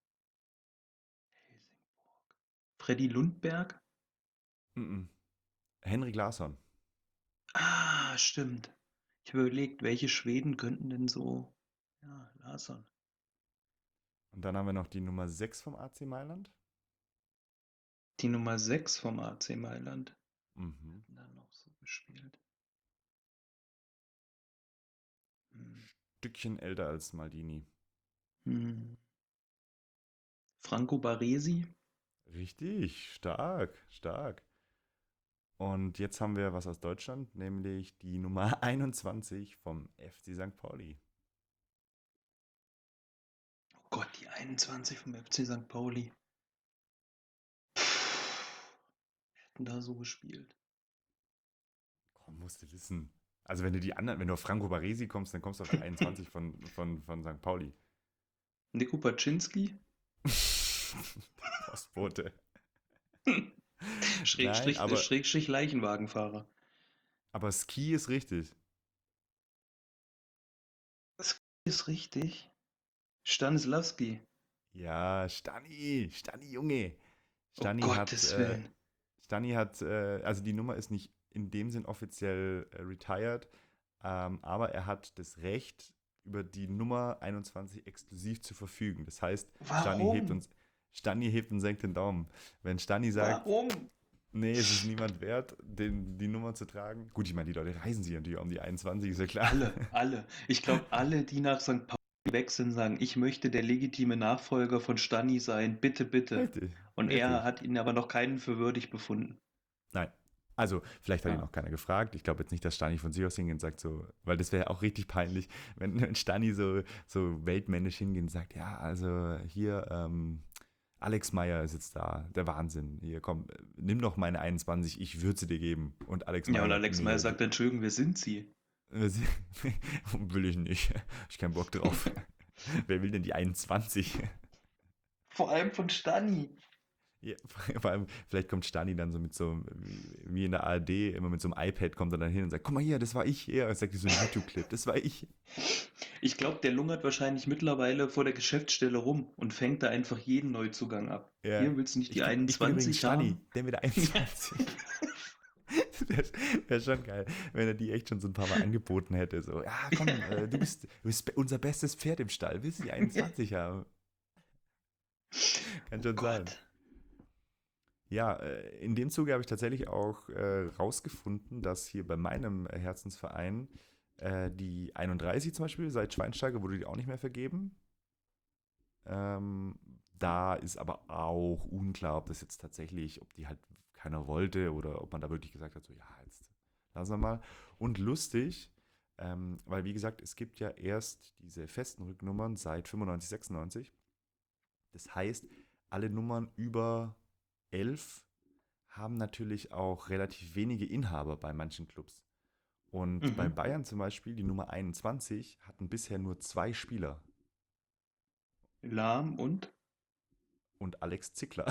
Helsingborg. Freddy Lundberg? Mm-mm. Henrik Larsson. Ah, stimmt. Ich habe überlegt, welche Schweden könnten denn so. Ja, Larsson. Und dann haben wir noch die Nummer sechs vom A C Mailand. Die Nummer sechs vom A C Mailand. Mhm. Hatten da noch so gespielt. Hm. Stückchen älter als Maldini. Hm. Franco Baresi? Richtig, stark, stark. Und jetzt haben wir was aus Deutschland, nämlich die Nummer einundzwanzig vom F C Sankt Pauli. Oh Gott, die einundzwanzig vom F C Sankt Pauli. Hätten da so gespielt. Komm, musst du wissen. Also wenn du die anderen, wenn du auf Franco Baresi kommst, dann kommst du auf die einundzwanzig von, von, von Sankt Pauli. Nico Paczynski? Postbote. Nein, Schrägstrich, äh, aber, Schrägstrich Leichenwagenfahrer. aber Ski ist richtig. Das ist richtig. Stanislavski. Ja, Stani, Stani, Junge. Um Stani hat, Gottes äh, Willen. Stani hat, äh, also die Nummer ist nicht in dem Sinn offiziell äh, retired, ähm, aber er hat das Recht, über die Nummer einundzwanzig exklusiv zu verfügen. Das heißt, Stani hebt Warum? uns, Stani hebt und senkt den Daumen. Wenn Stani sagt, Warum? nee, es ist niemand wert, den, die Nummer zu tragen. Gut, ich meine, die Leute reisen sich natürlich um die einundzwanzig, ist ja klar. Alle, alle. Ich glaube, alle, die nach Sankt Pauli wechseln, sagen, ich möchte der legitime Nachfolger von Stani sein. Bitte, bitte. Richtig, Und er richtig. hat ihn aber noch keinen für würdig befunden. Nein. Also, vielleicht hat ihn Ja. auch keiner gefragt. Ich glaube jetzt nicht, dass Stani von sich aus hingehen und sagt so, weil das wäre auch richtig peinlich, wenn, wenn Stani so, so weltmännisch hingeht und sagt, ja, also hier, ähm, Alex Meyer ist jetzt da, der Wahnsinn. Hier, komm, nimm doch meine einundzwanzig, ich würde sie dir geben. Und Alex Ja, Meyer und sagt, Alex Meyer nee, sagt, Entschuldigung, wer sind Sie? will ich nicht. Hab ich keinen Bock drauf. Wer will denn die einundzwanzig? Vor allem von Stani. Ja, vor allem, vielleicht kommt Stani dann so mit so, wie wie in der A R D, immer mit so einem iPad kommt er dann hin und sagt, guck mal hier, das war ich. Ja, und sagt so ein YouTube-Clip, das war ich. Ich glaube, der lungert wahrscheinlich mittlerweile vor der Geschäftsstelle rum und fängt da einfach jeden Neuzugang ab. Ja. Hier willst du nicht Ich die bin, ich bin übrigens einundzwanzig Stani, haben? der mit der einundzwanzig. Das wäre wär schon geil, wenn er die echt schon so ein paar Mal angeboten hätte. So, ja, komm, äh, du, bist, du bist unser bestes Pferd im Stall, willst du die einundzwanzig haben? Kann Oh schon sein. Gott. Ja, äh, in dem Zuge habe ich tatsächlich auch äh, rausgefunden, dass hier bei meinem äh, Herzensverein äh, die einunddreißig zum Beispiel, seit Schweinsteiger wurde die auch nicht mehr vergeben. Ähm, da ist aber auch unklar, ob das jetzt tatsächlich, ob die halt keiner wollte oder ob man da wirklich gesagt hat, so ja, jetzt lassen wir mal. Und lustig, ähm, weil wie gesagt, es gibt ja erst diese festen Rücknummern seit fünfundneunzig, sechsundneunzig. Das heißt, alle Nummern über elf haben natürlich auch relativ wenige Inhaber bei manchen Clubs. Und bei Mhm. Bayern zum Beispiel, die Nummer einundzwanzig, hatten bisher nur zwei Spieler Lahm und? und Alex Zickler.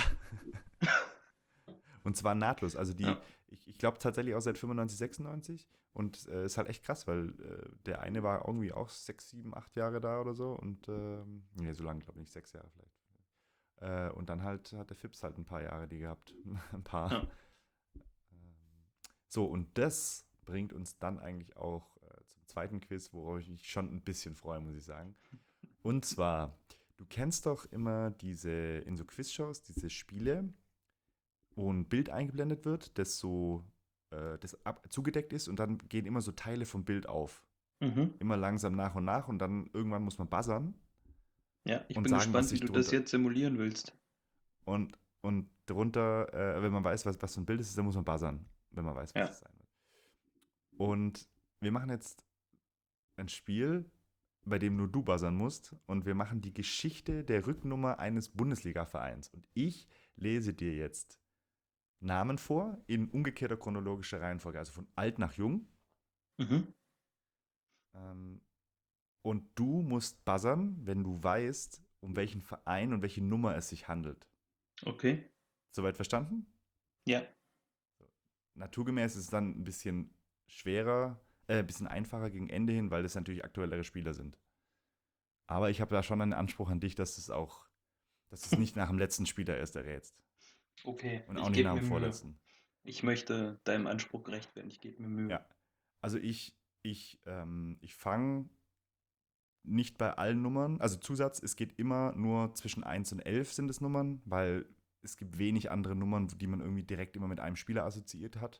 Und zwar nahtlos. Also die, Ja. ich, ich glaube tatsächlich auch seit fünfundneunzig, sechsundneunzig. Und äh, ist halt echt krass, weil äh, der eine war irgendwie auch sechs, sieben, acht Jahre da oder so. Und, ähm, nee, so lange glaube ich nicht, sechs Jahre vielleicht. Äh, und dann halt hat der Fips halt ein paar Jahre die gehabt. ein paar. Ja. Ähm, so, und das bringt uns dann eigentlich auch äh, zum zweiten Quiz, worauf ich mich schon ein bisschen freue, muss ich sagen. Und zwar, du kennst doch immer diese, in so Quizshows, diese Spiele, wo ein Bild eingeblendet wird, das so, äh, das ab, zugedeckt ist und dann gehen immer so Teile vom Bild auf. Mhm. Immer langsam nach und nach und dann irgendwann muss man buzzern Ja, ich und bin sagen, was gespannt, wie sich du das drunter, jetzt simulieren willst. und, und drunter, äh, wenn man weiß, was, was für ein Bild es ist, dann muss man buzzern, wenn man weiß, was Ja. es sein wird. Und wir machen jetzt ein Spiel, bei dem nur du buzzern musst. Und wir machen die Geschichte der Rücknummer eines Bundesliga-Vereins. Und ich lese dir jetzt Namen vor in umgekehrter chronologischer Reihenfolge, also von alt nach jung. Mhm. Ähm, und du musst buzzern, wenn du weißt, um welchen Verein und welche Nummer es sich handelt. Okay. Soweit verstanden? Ja. Naturgemäß ist es dann ein bisschen schwerer, äh, ein bisschen einfacher gegen Ende hin, weil das natürlich aktuellere Spieler sind. Aber ich habe da schon einen Anspruch an dich, dass es auch, dass du es nicht nach dem letzten Spieler erst errätst. Okay. Und Ich auch nicht gebe nach mir dem Mühe. vorletzten. Ich möchte deinem Anspruch gerecht werden. Ich gebe mir Mühe. Ja. Also ich, ich, ähm, ich fange nicht bei allen Nummern, also Zusatz, es geht immer nur zwischen eins und elf sind es Nummern, weil es gibt wenig andere Nummern, die man irgendwie direkt immer mit einem Spieler assoziiert hat.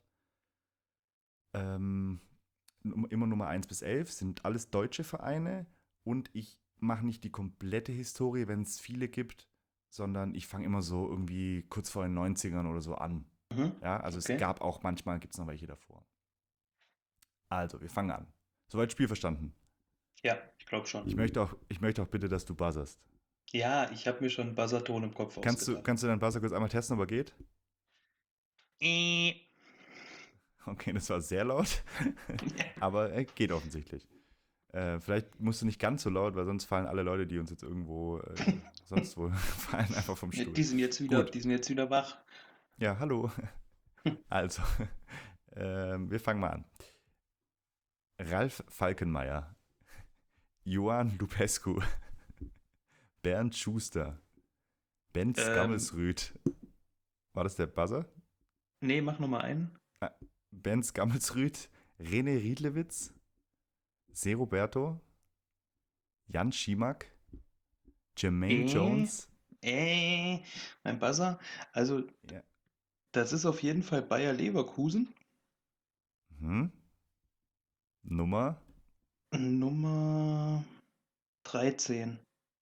Ähm, num- immer Nummer eins bis elf sind alles deutsche Vereine und ich mache nicht die komplette Historie, wenn es viele gibt, sondern ich fange immer so irgendwie kurz vor den neunzigern oder so an. Mhm. Ja, also es Okay. gab auch manchmal, gibt es noch welche davor. Also, wir fangen an. Soweit Spiel verstanden. Ja, ich glaube schon. Ich möchte auch, ich möchte auch bitte, dass du buzzerst. Ja, ich habe mir schon einen Buzzerton im Kopf Kannst du, ausgedacht. kannst du deinen Buzzer kurz einmal testen, ob er geht? Äh. Okay, das war sehr laut, aber er geht offensichtlich. Äh, vielleicht musst du nicht ganz so laut, weil sonst fallen alle Leute, die uns jetzt irgendwo äh, sonst wo fallen, einfach vom Stuhl. Die sind jetzt wieder, Gut. die sind jetzt wieder wach. Ja, hallo. Also, ähm, wir fangen mal an. Ralf Falkenmeier, Johann Lupescu, Bernd Schuster, Ben Ähm, Skammelsrüth. War das der Buzzer? nee, mach nochmal einen. Ah, Ben Skammelsrüth, René Riedlewitz, Se Roberto, Jan Schimak, Jermaine Äh, Jones. äh, mein Buzzer. Also, Ja. das ist auf jeden Fall Bayer Leverkusen. Mhm. Nummer. Nummer dreizehn.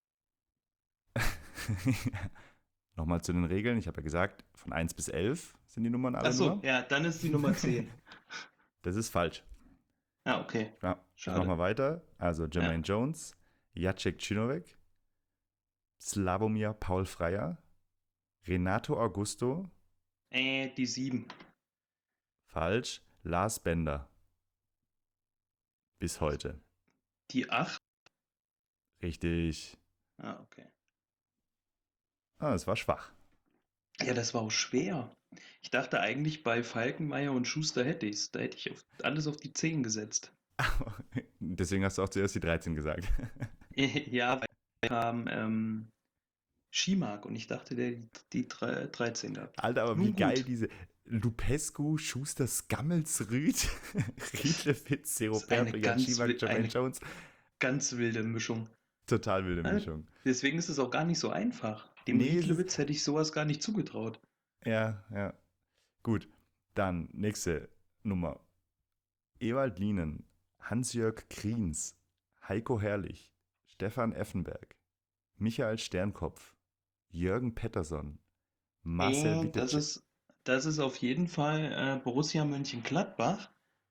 Nochmal zu den Regeln. Ich habe ja gesagt, von eins bis elf sind die Nummern alle Achso, nur. ja, dann ist die Nummer zehn. Das ist falsch. Ah, okay. Ja, ich Schade. mach mal weiter. Also Jermaine Ja. Jones, Jacek Cinovic, Slavomir Paul Freier, Renato Augusto, Äh, die sieben. falsch, Lars Bender. Bis heute. Die acht. Richtig. Ah, okay. Ah, es war schwach. Ja, das war auch schwer. Ich dachte eigentlich, bei Falkenmeier und Schuster hätte ich es. Da hätte ich auf, alles auf die zehn gesetzt. Deswegen hast du auch zuerst die dreizehn gesagt. Ja, weil wir haben ähm, Schimak und ich dachte, der die, die drei- dreizehn gehabt. Alter, aber Nun wie geil gut. diese Lupescu, Schuster, Skammelsrüth, Riedlewitz, Se Das ist eine Roberto, Jan ganz Schimak, wi- Jermaine eine Jones. ganz wilde Mischung. Total wilde Ja, Mischung. deswegen ist es auch gar nicht so einfach. Dem Nee, es ist, Riedlewitz hätte ich sowas gar nicht zugetraut. ja, ja. Gut, dann nächste Nummer. Ewald Lienen, Hans-Jörg Kriens, Heiko Herrlich, Stefan Effenberg, Michael Sternkopf, Jürgen Pettersson, Marcel Äh, das Wittecek. ist, das ist auf jeden Fall äh, Borussia Mönchengladbach.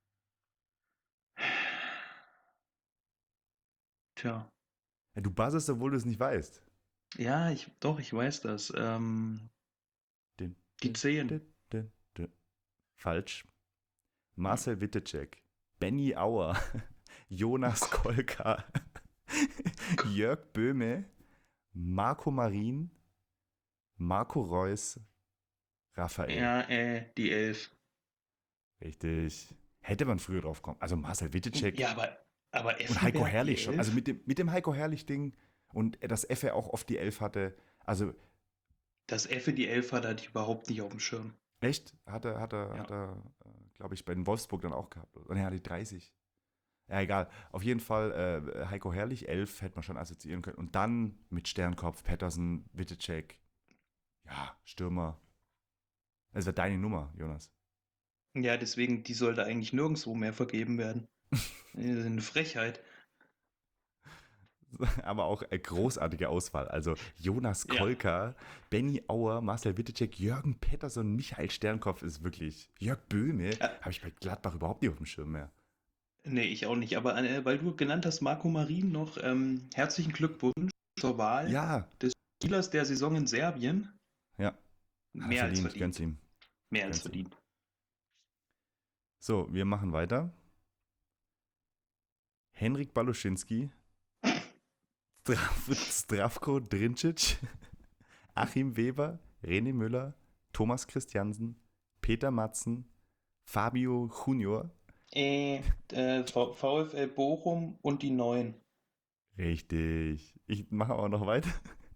Tja, Ja, du buzzerst, obwohl du es nicht weißt. ja, ich, doch, ich weiß das. Ähm, Din, die din, zehn. din, din, din. Falsch. Marcel Wittecek, Benny Auer, Jonas Oh Gott. Kolka, Jörg Böhme, Marco Marin, Marco Reus, Raphael. Ja, äh, die elf. Richtig. Hätte man früher drauf kommen. Also Marcel Wittecek Ja, aber, aber und Heiko Effenberg die Herrlich schon. Also elf? mit dem, mit dem Heiko Herrlich-Ding und dass Effe auch oft die Elf hatte. Also Dass Effe die elf hat, hatte ich überhaupt nicht auf dem Schirm. echt, hat er, hat er, Ja. hat er, äh, glaube ich, bei den Wolfsburg dann auch gehabt. Und er hatte dreißig. Ja, egal. Auf jeden Fall äh, Heiko Herrlich, elf hätte man schon assoziieren können. Und dann mit Sternkopf, Pettersen, Wittecek. Ja, Stürmer. Das war deine Nummer, Jonas. Ja, deswegen, die sollte eigentlich nirgendwo mehr vergeben werden. Das ist eine Frechheit. Aber auch eine großartige Auswahl. Also Jonas Ja. Kolka, Benny Auer, Marcel Wittecek, Jürgen Pettersson, Michael Sternkopf ist wirklich. Jörg Böhme Ja. habe ich bei Gladbach überhaupt nicht auf dem Schirm mehr. Nee, ich auch nicht. Aber äh, weil du genannt hast, Marco Marin noch, ähm, herzlichen Glückwunsch zur Wahl Ja, des Spielers der Saison in Serbien. ja, hat er Mehr als verdient, gönn's verdient. ihm, Mehr als gönn's ihm. verdient. So, wir machen weiter. Henrik Baluschinski, Zdra- Zdravko Drincic, Achim Weber, René Müller, Thomas Christiansen, Peter Matzen, Fabio Junior. Äh, äh, V- VfL Bochum und die Neuen. Richtig. Ich mache auch noch weiter.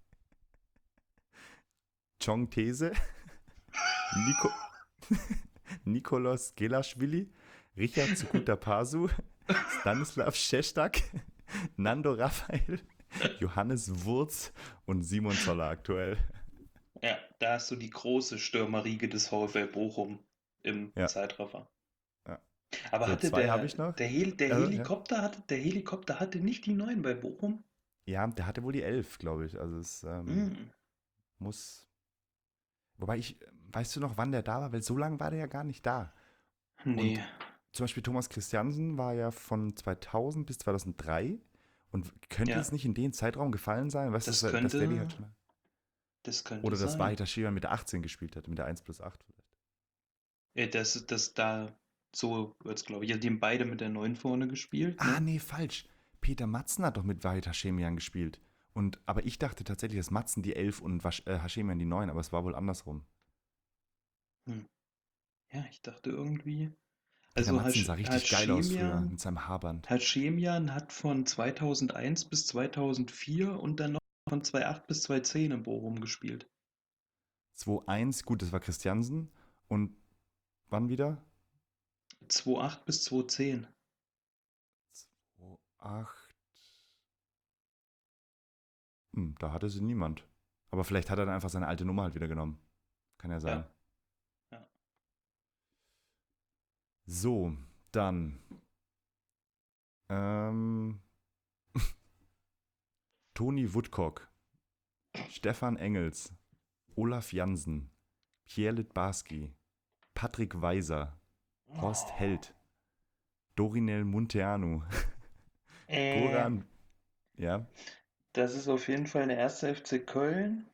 Chong These, Nico, Nikolaus Gelaschwili, Richard Sukutapasu, Stanislav Šestak, Nando Raphael, Johannes Wurz und Simon Zoller aktuell. Ja, da hast du die große Stürmerriege des VfL Bochum im Ja, Zeitraffer. ja. Aber So, hatte zwei der, habe ich noch. der, Hel der Also, ja. Helikopter hatte, der Helikopter hatte nicht die Neuen bei Bochum? Ja, der hatte wohl die elf, glaube ich. Also es ähm, Hm. muss. Wobei ich, weißt du noch, wann der da war? Weil so lange war der ja gar nicht da. Und Nee. zum Beispiel Thomas Christiansen war ja von zweitausend bis zweitausenddrei. Und könnte es Ja, nicht in den Zeitraum gefallen sein? Weißt das du, dass der die könnte, halt schon. das könnte Oder dass sein. Vahida Shiva mit der achtzehn gespielt hat, mit der eins plus acht vielleicht. Äh, Das, das da, so wird's, glaube ich. Ja, die haben beide mit der Neun vorne gespielt, Ah, ne? nee, falsch. Peter Matzen hat doch mit Vahid Hashemian gespielt. Und, aber ich dachte tatsächlich, dass Matzen die elf und Wasch, äh, Hashemian die neun, aber es war wohl andersrum. Hm. Ja, ich dachte irgendwie. Peter Also Matzen Hasch sah richtig geil aus früher Hashemian, mit seinem Haarband. Hashemian hat von zweitausendeins bis zweitausendvier und dann noch von zweitausendacht bis zweitausendzehn in Bochum gespielt. zwei eins, gut, das war Christiansen. Und wann wieder? zweitausendacht bis zweitausendzehn. zwei acht. Hm, da hatte sie niemand. Aber vielleicht hat er dann einfach seine alte Nummer halt wieder genommen. Kann ja sein. Ja, ja. So, dann. Ähm, Toni Woodcock, Stefan Engels, Olaf Jansen, Pierre Littbarski, Patrick Weiser, Horst Held, Dorinel Munteanu, Äh, Goran, ja, Das ist auf jeden Fall der erste F C Köln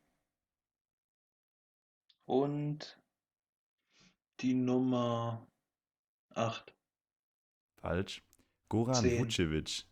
und die Nummer acht, falsch, Goran zehn. Vucevic,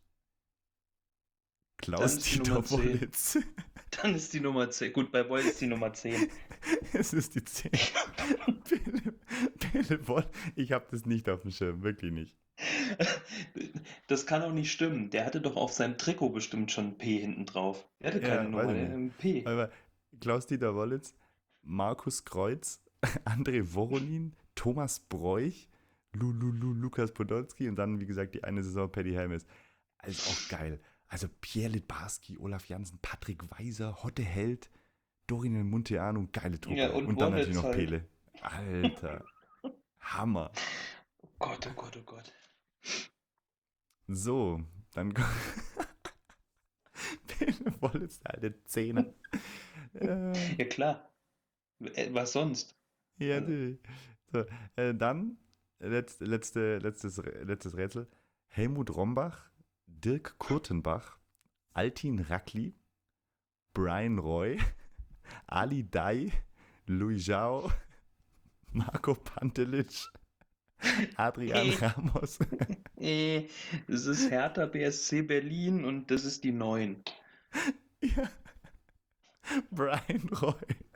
Dann Klaus ist die Dieter Nummer zehn. Wollitz. Dann ist die Nummer zehn. Gut, bei Boy ist die Nummer zehn. Es ist die zehn. Pele, Pele Woll, ich habe das nicht auf dem Schirm, wirklich nicht. Das kann auch nicht stimmen. Der hatte doch auf seinem Trikot bestimmt schon ein P hinten drauf. Der hatte keine Ja, weiß Nummer, ich der hatte nicht. ein P. Aber Klaus Dieter Wollitz, Markus Kreuz, André Voronin, Thomas Broich, Lu, Lu, Lu, Lukas Podolski und dann, wie gesagt, die eine Saison Paddy Helmes. Also auch geil. Also Pierre Littbarski, Olaf Jansen, Patrick Weiser, Hotte Held, Dorinel Munteanu, geile Ja, Truppe. und Und dann natürlich Wollitz noch halt. Pele. Alter, Hammer. Oh Gott, oh Gott, oh Gott. So, dann kommt Pele Wollitz, der alte Zehner. Äh, Ja, klar. Äh, Was sonst? ja, Also, natürlich. So, äh, dann letzt, letzte, letztes, letztes Rätsel. Helmut Rombach, Dirk Kurtenbach, Altin Rackli, Brian Roy, Ali Dai, Louis Zhao, Marco Pantelic, Adrian äh, Ramos. äh, das ist Hertha B S C Berlin und das ist die neun. Ja, Brian Roy.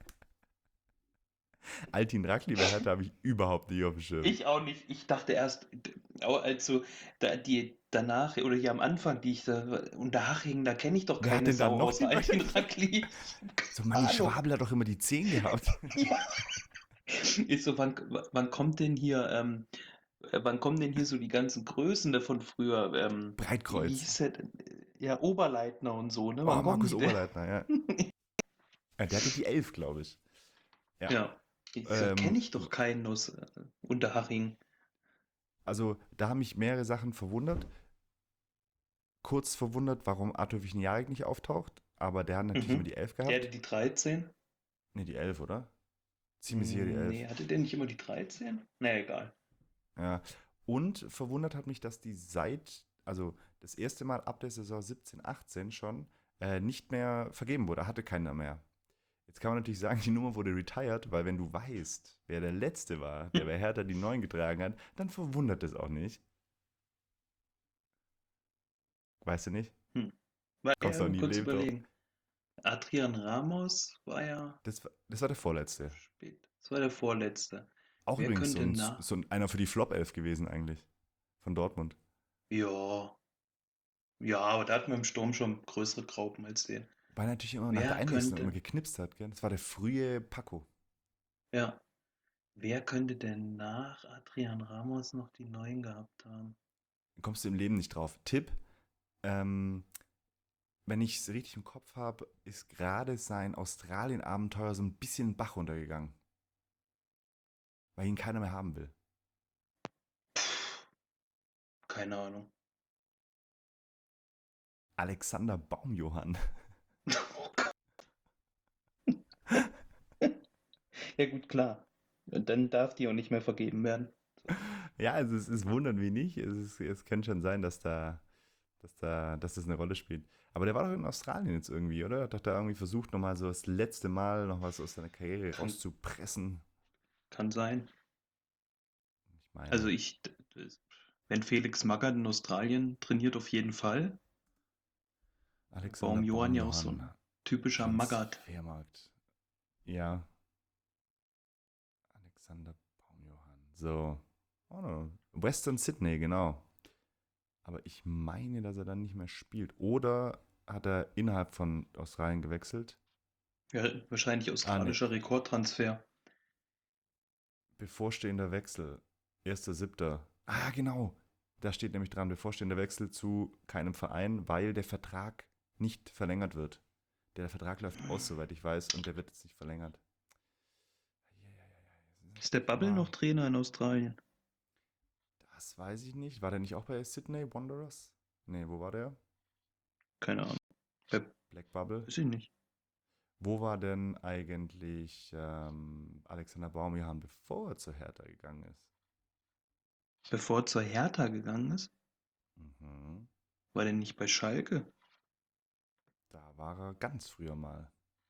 Altin Rackli, wer hat, habe ich überhaupt nicht auf dem Schirm. Ich auch nicht. Ich dachte erst, d- au- also da, die danach oder hier am Anfang, die ich da unter Haching, da kenne ich doch Wer hat keine denn da Sau noch außer die Altin weiter? Rackli. So, Manni Hallo. Schwabel hat doch immer die zehn gehabt. Ja. Ist so, wann, wann kommt denn hier, ähm, äh, wann kommen denn hier so die ganzen Größen da von früher? Ähm, wie, wie Breitkreuz. hieß der denn? Ja, Oberleitner und so, ne? Oh, Wann kommen Markus die denn? Oberleitner, ja. Ja, der hatte die elf, glaube ich. Ja. Ja, ich, da kenne Ähm, ich doch keinen aus äh, Unterhaching. also, da haben mich mehrere Sachen verwundert. Kurz verwundert, warum Arthur Wichniarek nicht auftaucht. Aber der hat natürlich immer Mhm. die elf Der hatte gehabt. die dreizehn. Ne, die elf, oder? Ziemlich sicher die Hm, elf. Nee, hatte der nicht immer die dreizehn? Na, egal. Ja. Und verwundert hat mich, dass die seit, also das erste Mal ab der Saison siebzehn, achtzehn schon, äh, nicht mehr vergeben wurde. Hatte keiner mehr. Jetzt kann man natürlich sagen, die Nummer wurde retired, weil wenn du weißt, wer der Letzte war, der bei Hertha die neun getragen hat, dann verwundert es auch nicht. Weißt du nicht? Hm. War Kommst du ja auch nie im kurz Leben drauf? überlegen. Adrian Ramos war ja Das war, das war der Vorletzte. spät. Das war der vorletzte. Auch Wer übrigens so könnte ein, nach? so ein, einer für die Flop-Elf gewesen eigentlich. Von Dortmund. Ja, ja, aber da hatten wir im Sturm schon größere Graupen als den. Weil er natürlich immer nach der Wer Einwechslung immer könnte, geknipst hat. Gell? Das war der frühe Paco. ja, wer könnte denn nach Adrian Ramos noch die neuen gehabt haben? Kommst du im Leben nicht drauf. Tipp, ähm, wenn ich es richtig im Kopf habe, ist gerade sein Australien-Abenteuer so ein bisschen den Bach runtergegangen. Weil ihn keiner mehr haben will. Keine Ahnung. Alexander Baumjohann. Oh Gott. Ja gut, klar. Und dann darf die auch nicht mehr vergeben werden. Ja, also es, es wundert mich nicht. Es, ist, es kann schon sein, dass da, dass da, dass das eine Rolle spielt. Aber der war doch in Australien jetzt irgendwie, oder? Hat doch da irgendwie versucht, nochmal so das letzte Mal noch was aus seiner Karriere Kann, rauszupressen. kann sein. Ich Also meine, ich, d- d- wenn Felix Magath in Australien trainiert, auf jeden Fall. Alexander Baum-Johann ja auch so Baumjohann, ein typischer Magath. Transfermarkt. Ja, Alexander Baumjohann. So. Oh, no. Western Sydney, genau. Aber ich meine, dass er dann nicht mehr spielt. Oder hat er innerhalb von Australien gewechselt? Ja, wahrscheinlich Ah, nee. australischer Rekordtransfer. Bevorstehender Wechsel. erster siebter Ah, genau. Da steht nämlich dran, bevorstehender Wechsel zu keinem Verein, weil der Vertrag nicht verlängert wird. Der Vertrag läuft aus, soweit ich weiß, und der wird jetzt nicht verlängert. Ist der Bubble noch Trainer in Australien? Das weiß ich nicht. War der nicht auch bei Sydney Wanderers? Nee, wo war der? Keine Ahnung. Bei, Black Bubble. weiß ich nicht. Wo war denn eigentlich ähm, Alexander Baumjohann, bevor er zur Hertha gegangen ist? Bevor er zur Hertha gegangen ist, Mhm. war der nicht bei Schalke? Da war er ganz früher mal.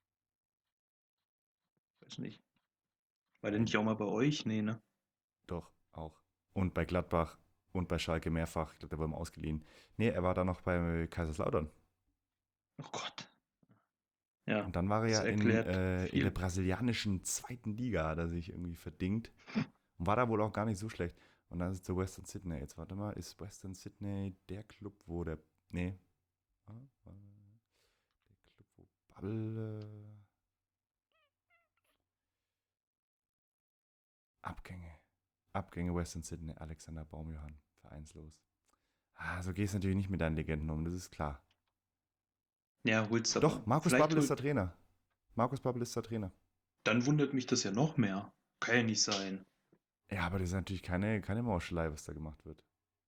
Weiß nicht. War der nicht auch mal bei euch? Nee, ne? Doch, auch. Und bei Gladbach und bei Schalke mehrfach. Ich glaube, der war ihm ausgeliehen. Nee, er war da noch bei Kaiserslautern. Oh Gott. Ja, Und dann war er das ja in, erklärt äh, in der viel. brasilianischen zweiten Liga, hat er sich irgendwie verdingt. Und war da wohl auch gar nicht so schlecht. Und dann ist es zu Western Sydney. Jetzt warte mal, ist Western Sydney der Club, wo der. Nee. Ah, ah, der Club, wo Bubble. Äh, Abgänge. Abgänge Western Sydney, Alexander Baumjohann, vereinslos. Ah, so gehst du natürlich nicht mit deinen Legenden um, das ist klar. Ja, holst aber. Doch, Markus Vielleicht Babbel ist holt, der Trainer. Markus Babbel ist der Trainer. dann wundert mich das ja noch mehr. Kann ja nicht sein. Ja, aber das ist natürlich keine, keine Mauschelei, was da gemacht wird.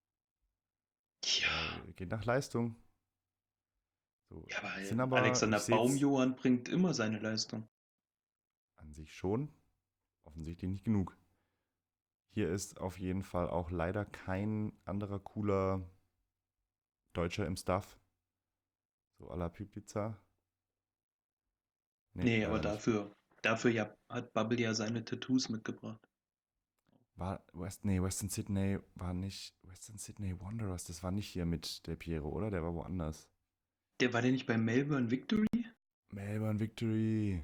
Ja, Äh, geht nach Leistung. So, ja, aber sind aber, Alexander ich sehe es Baumjohann bringt immer seine Leistung. an sich schon, offensichtlich nicht genug. Hier ist auf jeden Fall auch leider kein anderer cooler Deutscher im Staff. So à la Pipliza. Nee, Nee, aber leider nicht. dafür, dafür ja, hat Bubble ja seine Tattoos mitgebracht. War West, nee, Western Sydney war nicht Western Sydney Wanderers, das war nicht hier mit der Piero, oder? Der war woanders. Der war der nicht bei Melbourne Victory? Melbourne Victory.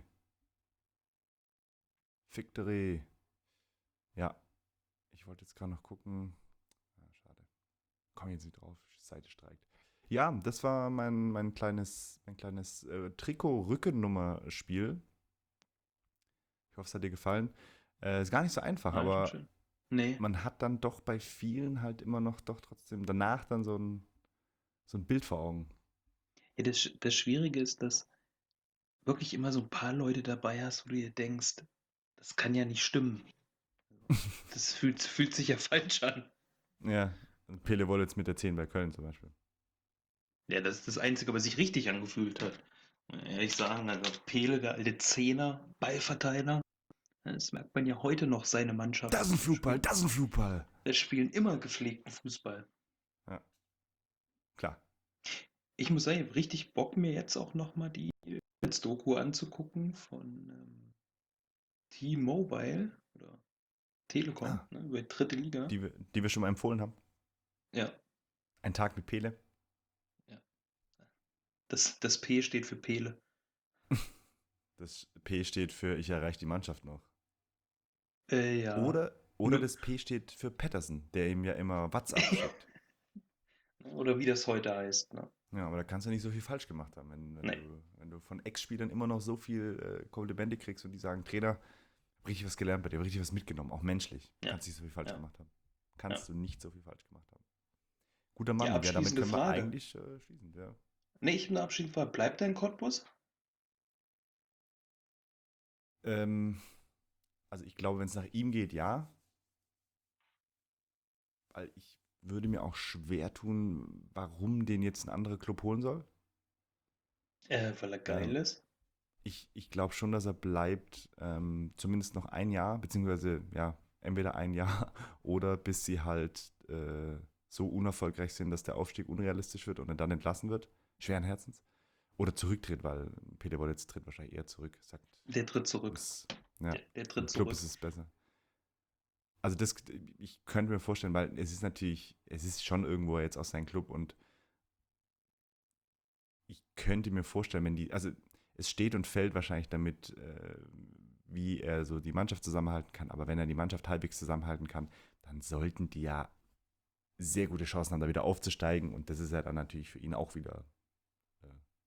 Victory. Ja, ich wollte jetzt gerade noch gucken. Ja, schade. Komm jetzt nicht drauf, die Seite streikt. Ja, das war mein, mein kleines, mein kleines äh, Trikot-Rückennummer-Spiel. Ich hoffe, es hat dir gefallen. Äh, ist gar nicht so einfach, Ah, schon aber schön. Nee. man hat dann doch bei vielen halt immer noch doch trotzdem danach dann so ein, so ein Bild vor Augen. Ja, das, Sch- das Schwierige ist, dass wirklich immer so ein paar Leute dabei hast, wo du dir denkst, das kann ja nicht stimmen. Das fühlt, fühlt sich ja falsch an. Ja, Pele Wollitz mit der zehn bei Köln zum Beispiel. Ja, das ist das Einzige, was sich richtig angefühlt hat. Muss ich ehrlich sagen, also Pele, der alte Zehner, Ballverteiler. Das merkt man ja heute noch, seine Mannschaft. Das ist ein Flugball, das ist ein Flugball. Wir spielen immer gepflegten Fußball. Ja, klar. Ich muss sagen, ich habe richtig Bock, mir jetzt auch nochmal die Doku anzugucken von ähm, T-Mobile oder Telekom, Ah, ne, über die dritte Liga. die, wir, die wir schon mal empfohlen haben. Ja, Ein Tag mit Pele. ja. Das, das P steht für Pele. Das P steht für ich erreiche die Mannschaft noch. Äh, ja. Oder, oder Nur- das P steht für Patterson, der ihm ja immer WhatsApp schickt. Oder wie das heute heißt. Ne? Ja, aber da kannst du nicht so viel falsch gemacht haben, wenn, wenn, Nee. du, wenn du von Ex-Spielern immer noch so viel äh, Komplimente kriegst und die sagen, Trainer, hab richtig was gelernt bei dir, hab richtig was mitgenommen, auch menschlich. Ja. Kannst nicht so viel falsch Ja. gemacht haben. Kannst Ja. du nicht so viel falsch gemacht haben. Guter Mann, Ja, ja, damit abschließende können wir Frage. eigentlich äh, schließen. Ja. Nee, ich bin abschiedend war. Bleibt dein Cottbus? Ähm, also ich glaube, wenn es nach ihm geht, ja. Weil ich würde mir auch schwer tun, warum den jetzt ein anderer Club holen soll. Äh, weil er geil Ähm, ist. Ich, ich glaube schon, dass er bleibt, ähm, zumindest noch ein Jahr, beziehungsweise ja, entweder ein Jahr oder bis sie halt äh, so unerfolgreich sind, dass der Aufstieg unrealistisch wird und er dann entlassen wird, schweren Herzens. Oder zurücktritt, weil Peter Wollitz tritt wahrscheinlich eher zurück. Sagt, Der tritt zurück. das, ja, Der, der im tritt Club zurück. ist es besser. Also das, ich könnte mir vorstellen, weil es ist natürlich, es ist schon irgendwo jetzt aus seinem Club und ich könnte mir vorstellen, wenn die, also es steht und fällt wahrscheinlich damit, äh, wie er so die Mannschaft zusammenhalten kann, aber wenn er die Mannschaft halbwegs zusammenhalten kann, dann sollten die ja sehr gute Chancen haben, da wieder aufzusteigen und das ist ja dann natürlich für ihn auch wieder äh,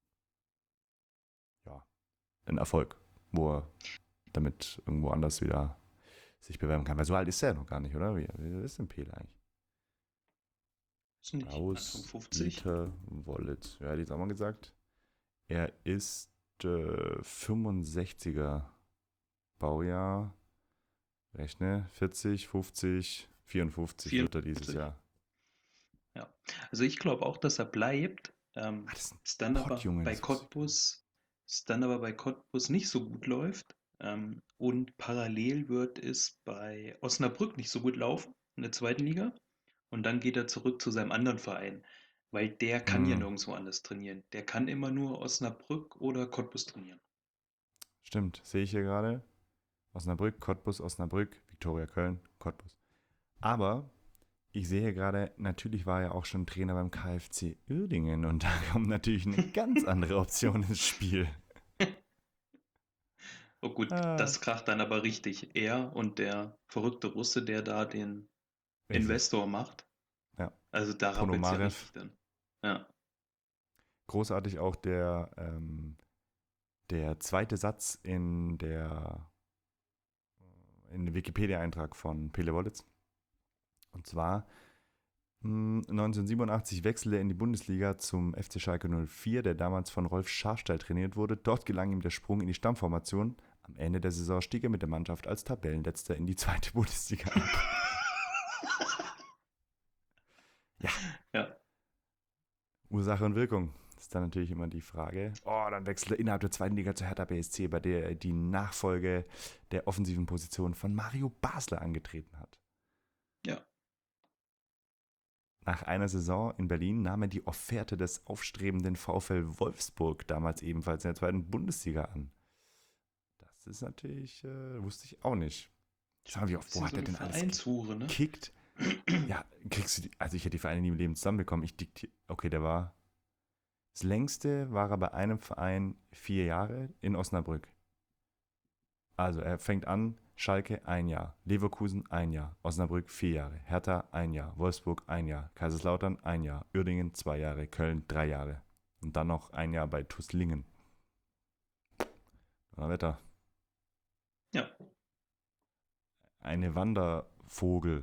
ja, ein Erfolg, wo er damit irgendwo anders wieder sich bewerben kann. Weil so alt ist er noch gar nicht, oder? Wie, wie ist denn Pele eigentlich? Ist nicht Anfang Aus fünfzig. Dieter Wollitz. Ja, hätte ich jetzt auch mal gesagt. Er ist äh, fünfundsechziger Baujahr. Rechne, vierzig, fünfzig, vierundfünfzig wird er dieses vierundfünfzig. Jahr. Ja. Also ich glaube auch, dass er bleibt. Ähm, Ah, das ist ein ist dann aber Pottjunge, bei das ist- Cottbus, ist dann aber bei Cottbus nicht so gut läuft. Ähm, und parallel wird es bei Osnabrück nicht so gut laufen in der zweiten Liga. Und dann geht er zurück zu seinem anderen Verein, weil der kann ja Hm, nirgendwo anders trainieren. Der kann immer nur Osnabrück oder Cottbus trainieren. stimmt, sehe ich hier gerade. Osnabrück, Cottbus, Osnabrück, Viktoria Köln, Cottbus. Aber ich sehe hier gerade, natürlich war er auch schon Trainer beim K F C Uerdingen und da kommt natürlich eine ganz andere Option ins Spiel. Oh gut, Ah, das kracht dann aber richtig. Er und der verrückte Russe, der da den richtig. Investor macht. Ja. Also da rappelt's ja Ponomarev. richtig dann. Ja. Großartig auch der, ähm, der zweite Satz in der in dem Wikipedia-Eintrag von Pele Wollitz. Und zwar mh, neunzehnhundertsiebenundachtzig wechselte er in die Bundesliga zum F C Schalke null vier, der damals von Rolf Scharsteil trainiert wurde. Dort gelang ihm der Sprung in die Stammformation. Am Ende der Saison stieg er mit der Mannschaft als Tabellenletzter in die zweite Bundesliga ab. Ja. Ja. Ursache und Wirkung. Das ist dann natürlich immer die Frage. Oh, dann wechselt er innerhalb der zweiten Liga zur Hertha B S C, bei der er die Nachfolge der offensiven Position von Mario Basler angetreten hat. Ja. Nach einer Saison in Berlin nahm er die Offerte des aufstrebenden VfL Wolfsburg, damals ebenfalls in der zweiten Bundesliga, an. Das ist natürlich, äh, wusste ich auch nicht. Sag mal, wie oft, wo hat er denn alles Vereinshure, ne? gekickt? Ja, kriegst du die, also ich hätte die Vereine nie im Leben zusammenbekommen. Ich diktiere, okay, der war, das längste war er bei einem Verein vier Jahre in Osnabrück. Also er fängt an, Schalke ein Jahr, Leverkusen ein Jahr, Osnabrück vier Jahre, Hertha ein Jahr, Wolfsburg ein Jahr, Kaiserslautern ein Jahr, Uerdingen zwei Jahre, Köln drei Jahre und dann noch ein Jahr bei T U S Lingen. Wetter. Ja. Eine Wandervogel.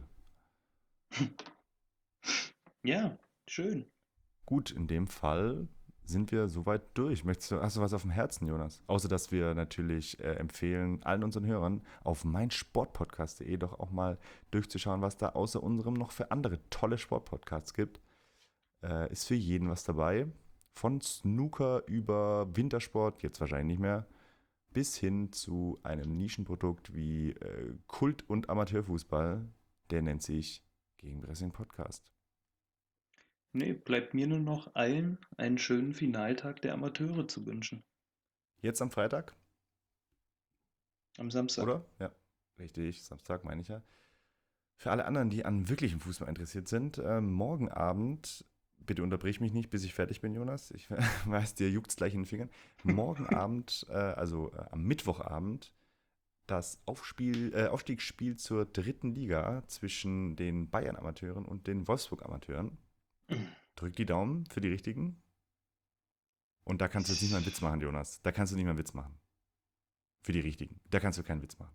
Ja, schön. Gut, in dem Fall sind wir soweit durch. Möchtest du, hast du was auf dem Herzen, Jonas? Außer, dass wir natürlich äh, empfehlen, allen unseren Hörern auf meinsportpodcast punkt de doch auch mal durchzuschauen, was da außer unserem noch für andere tolle Sportpodcasts gibt. Äh, ist für jeden was dabei. Von Snooker über Wintersport, jetzt wahrscheinlich nicht mehr, bis hin zu einem Nischenprodukt wie äh, Kult- und Amateurfußball. Der nennt sich Gegenpressing Podcast. Nee, bleibt mir nur noch allen einen schönen Finaltag der Amateure zu wünschen. Jetzt am Freitag, Am Samstag. oder? Ja, richtig, Samstag meine ich ja. Für alle anderen, die an wirklichem Fußball interessiert sind, äh, morgen Abend, bitte unterbrich mich nicht, bis ich fertig bin, Jonas. Ich weiß, dir juckt es gleich in den Fingern. Morgen Abend, äh, also äh, am Mittwochabend, das Aufspiel, äh, Aufstiegsspiel zur dritten Liga zwischen den Bayern-Amateuren und den Wolfsburg-Amateuren. Drück die Daumen für die Richtigen. Und da kannst du jetzt nicht mal einen Witz machen, Jonas. Da kannst du nicht mal einen Witz machen. Für die Richtigen. Da kannst du keinen Witz machen.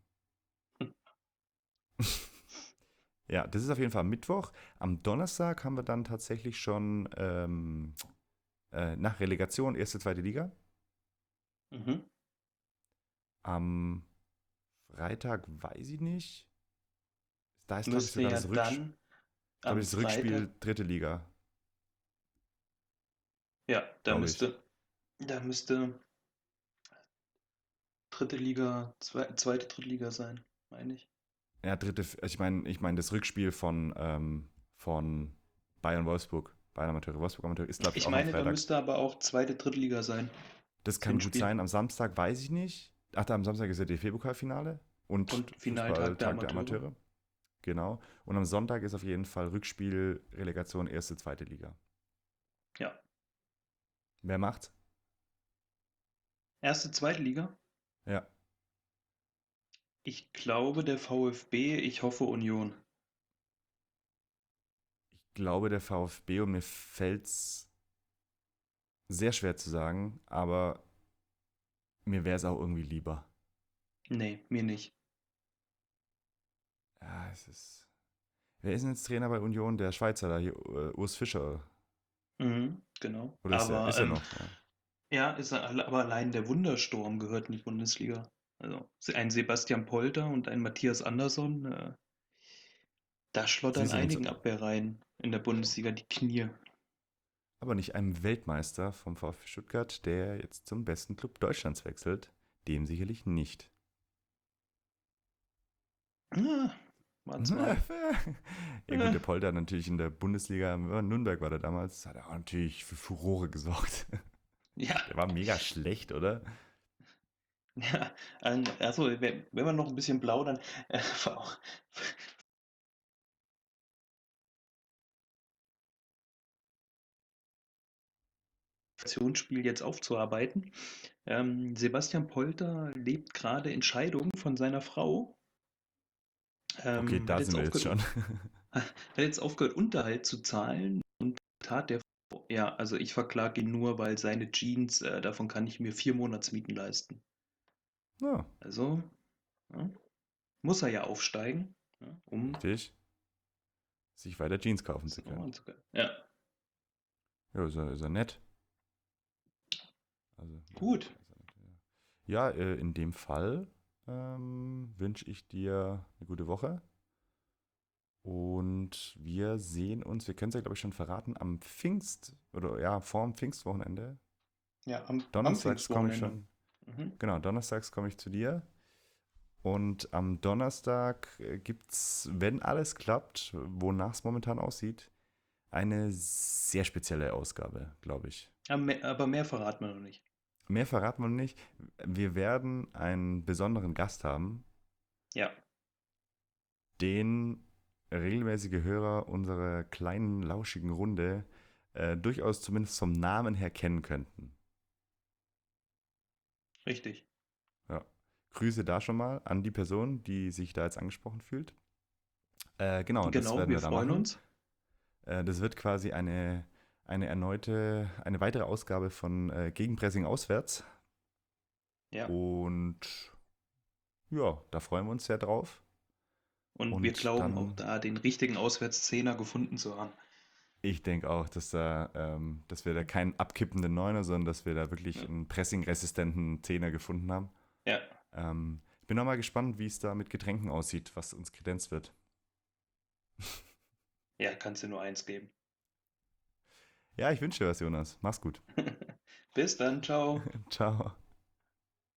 Ja, das ist auf jeden Fall am Mittwoch. Am Donnerstag haben wir dann tatsächlich schon ähm, äh, nach Relegation erste, zweite Liga. Mhm. Am Freitag weiß ich nicht. Da ist, glaube ich, Müsste sogar ja das, Rücks dann glaub am ich, das Rückspiel Freitag, dritte Liga. ja, da Glaube ich. müsste, da müsste dritte Liga, zwei, zweite Drittliga sein, meine ich. Ja, dritte, ich meine, ich meine das Rückspiel von, ähm, von Bayern Wolfsburg. Bayern Amateure, Wolfsburg Amateure ist, glaube ich, Ich auch am meine, da Freitag. müsste aber auch zweite Drittliga sein, Das das kann gut Hinspiel. sein. Am Samstag weiß ich nicht. Ach, da am Samstag ist ja D F B-Pokalfinale und Und Finaltag der Fußballtag der Amateure. Amateure. Genau. Und am Sonntag ist auf jeden Fall Rückspiel, Relegation, erste, zweite Liga. Ja. Wer macht's? Erste, zweite Liga? Ja. Ich glaube der VfB, ich hoffe Union. Ich glaube, der VfB, und mir fällt's sehr schwer zu sagen, aber mir wäre es auch irgendwie lieber. Nee, mir nicht. Ja, es ist. Wer ist denn jetzt Trainer bei Union? Der Schweizer da hier, äh, Urs Fischer. Mhm, genau. Oder ist er, Aber ist er ähm, noch? Ja. ja, ist er- aber allein der Wundersturm gehört in die Bundesliga. Also ein Sebastian Polter und ein Matthias Andersson, äh, da Sie schlottern sind uns einigen Abwehrreihen in der Bundesliga die Knie. aber nicht einem Weltmeister vom VfB Stuttgart, der jetzt zum besten Club Deutschlands wechselt. Dem sicherlich nicht. Ah, wart's mal ab. Ja gut, der Polter hat natürlich in der Bundesliga, in Nürnberg war der damals, hat er auch natürlich für Furore gesorgt. Ja, Der war mega schlecht, oder? ja, ähm, also wenn, wenn wir noch ein bisschen plaudern, äh, war auch Qualifikationsspiel jetzt aufzuarbeiten. Ähm, Sebastian Polter lebt gerade in Scheidung von seiner Frau. Okay, Ähm, hat da jetzt sind wir jetzt aufgehört, schon. hat jetzt aufgehört, Unterhalt zu zahlen und tat der ja, also ich verklage ihn nur, weil seine Jeans, äh, davon kann ich mir vier Monatsmieten leisten. Ja, Also ja, muss er ja aufsteigen, ja, um richtig. Sich weiter Jeans kaufen das zu können. nochmal zu können. Ja, Ja, ist ja, ist ja nett. Also, gut. ja, äh, in dem Fall ähm, wünsche ich dir eine gute Woche. Und wir sehen uns, wir können es ja, glaube ich, schon verraten, am Pfingst, oder ja, vorm Pfingstwochenende. Ja, am, am Donnerstags komme ich Pfingstwochenende. schon, Mhm. genau, donnerstags komme ich zu dir. Und am Donnerstag gibt es, wenn alles klappt, wonach es momentan aussieht, eine sehr spezielle Ausgabe, glaube ich. Aber mehr, aber mehr verraten wir noch nicht. Mehr verraten wir noch nicht. Wir werden einen besonderen Gast haben, Ja, den regelmäßige Hörer unserer kleinen, lauschigen Runde äh, durchaus zumindest vom Namen her kennen könnten. richtig. Ja. Grüße da schon mal an die Person, die sich da jetzt angesprochen fühlt. Äh, genau, das Genau, werden wir wir da freuen machen. uns. Äh, das wird quasi eine, eine erneute, eine weitere Ausgabe von äh, Gegenpressing auswärts. Ja, Und ja, da freuen wir uns sehr drauf. und wir Und glauben auch dann, da den richtigen Auswärtszehner gefunden zu haben. ich denke auch, dass, da, ähm, dass wir da keinen abkippenden Neuner, sondern dass wir da wirklich Ja, einen pressingresistenten Zehner gefunden haben. ja, Ähm, ich bin auch mal gespannt, wie es da mit Getränken aussieht, was uns kredenzt wird. ja, kannst du nur eins geben. Ja, ich wünsche dir was, Jonas. Mach's gut. Bis dann, ciao. Ciao.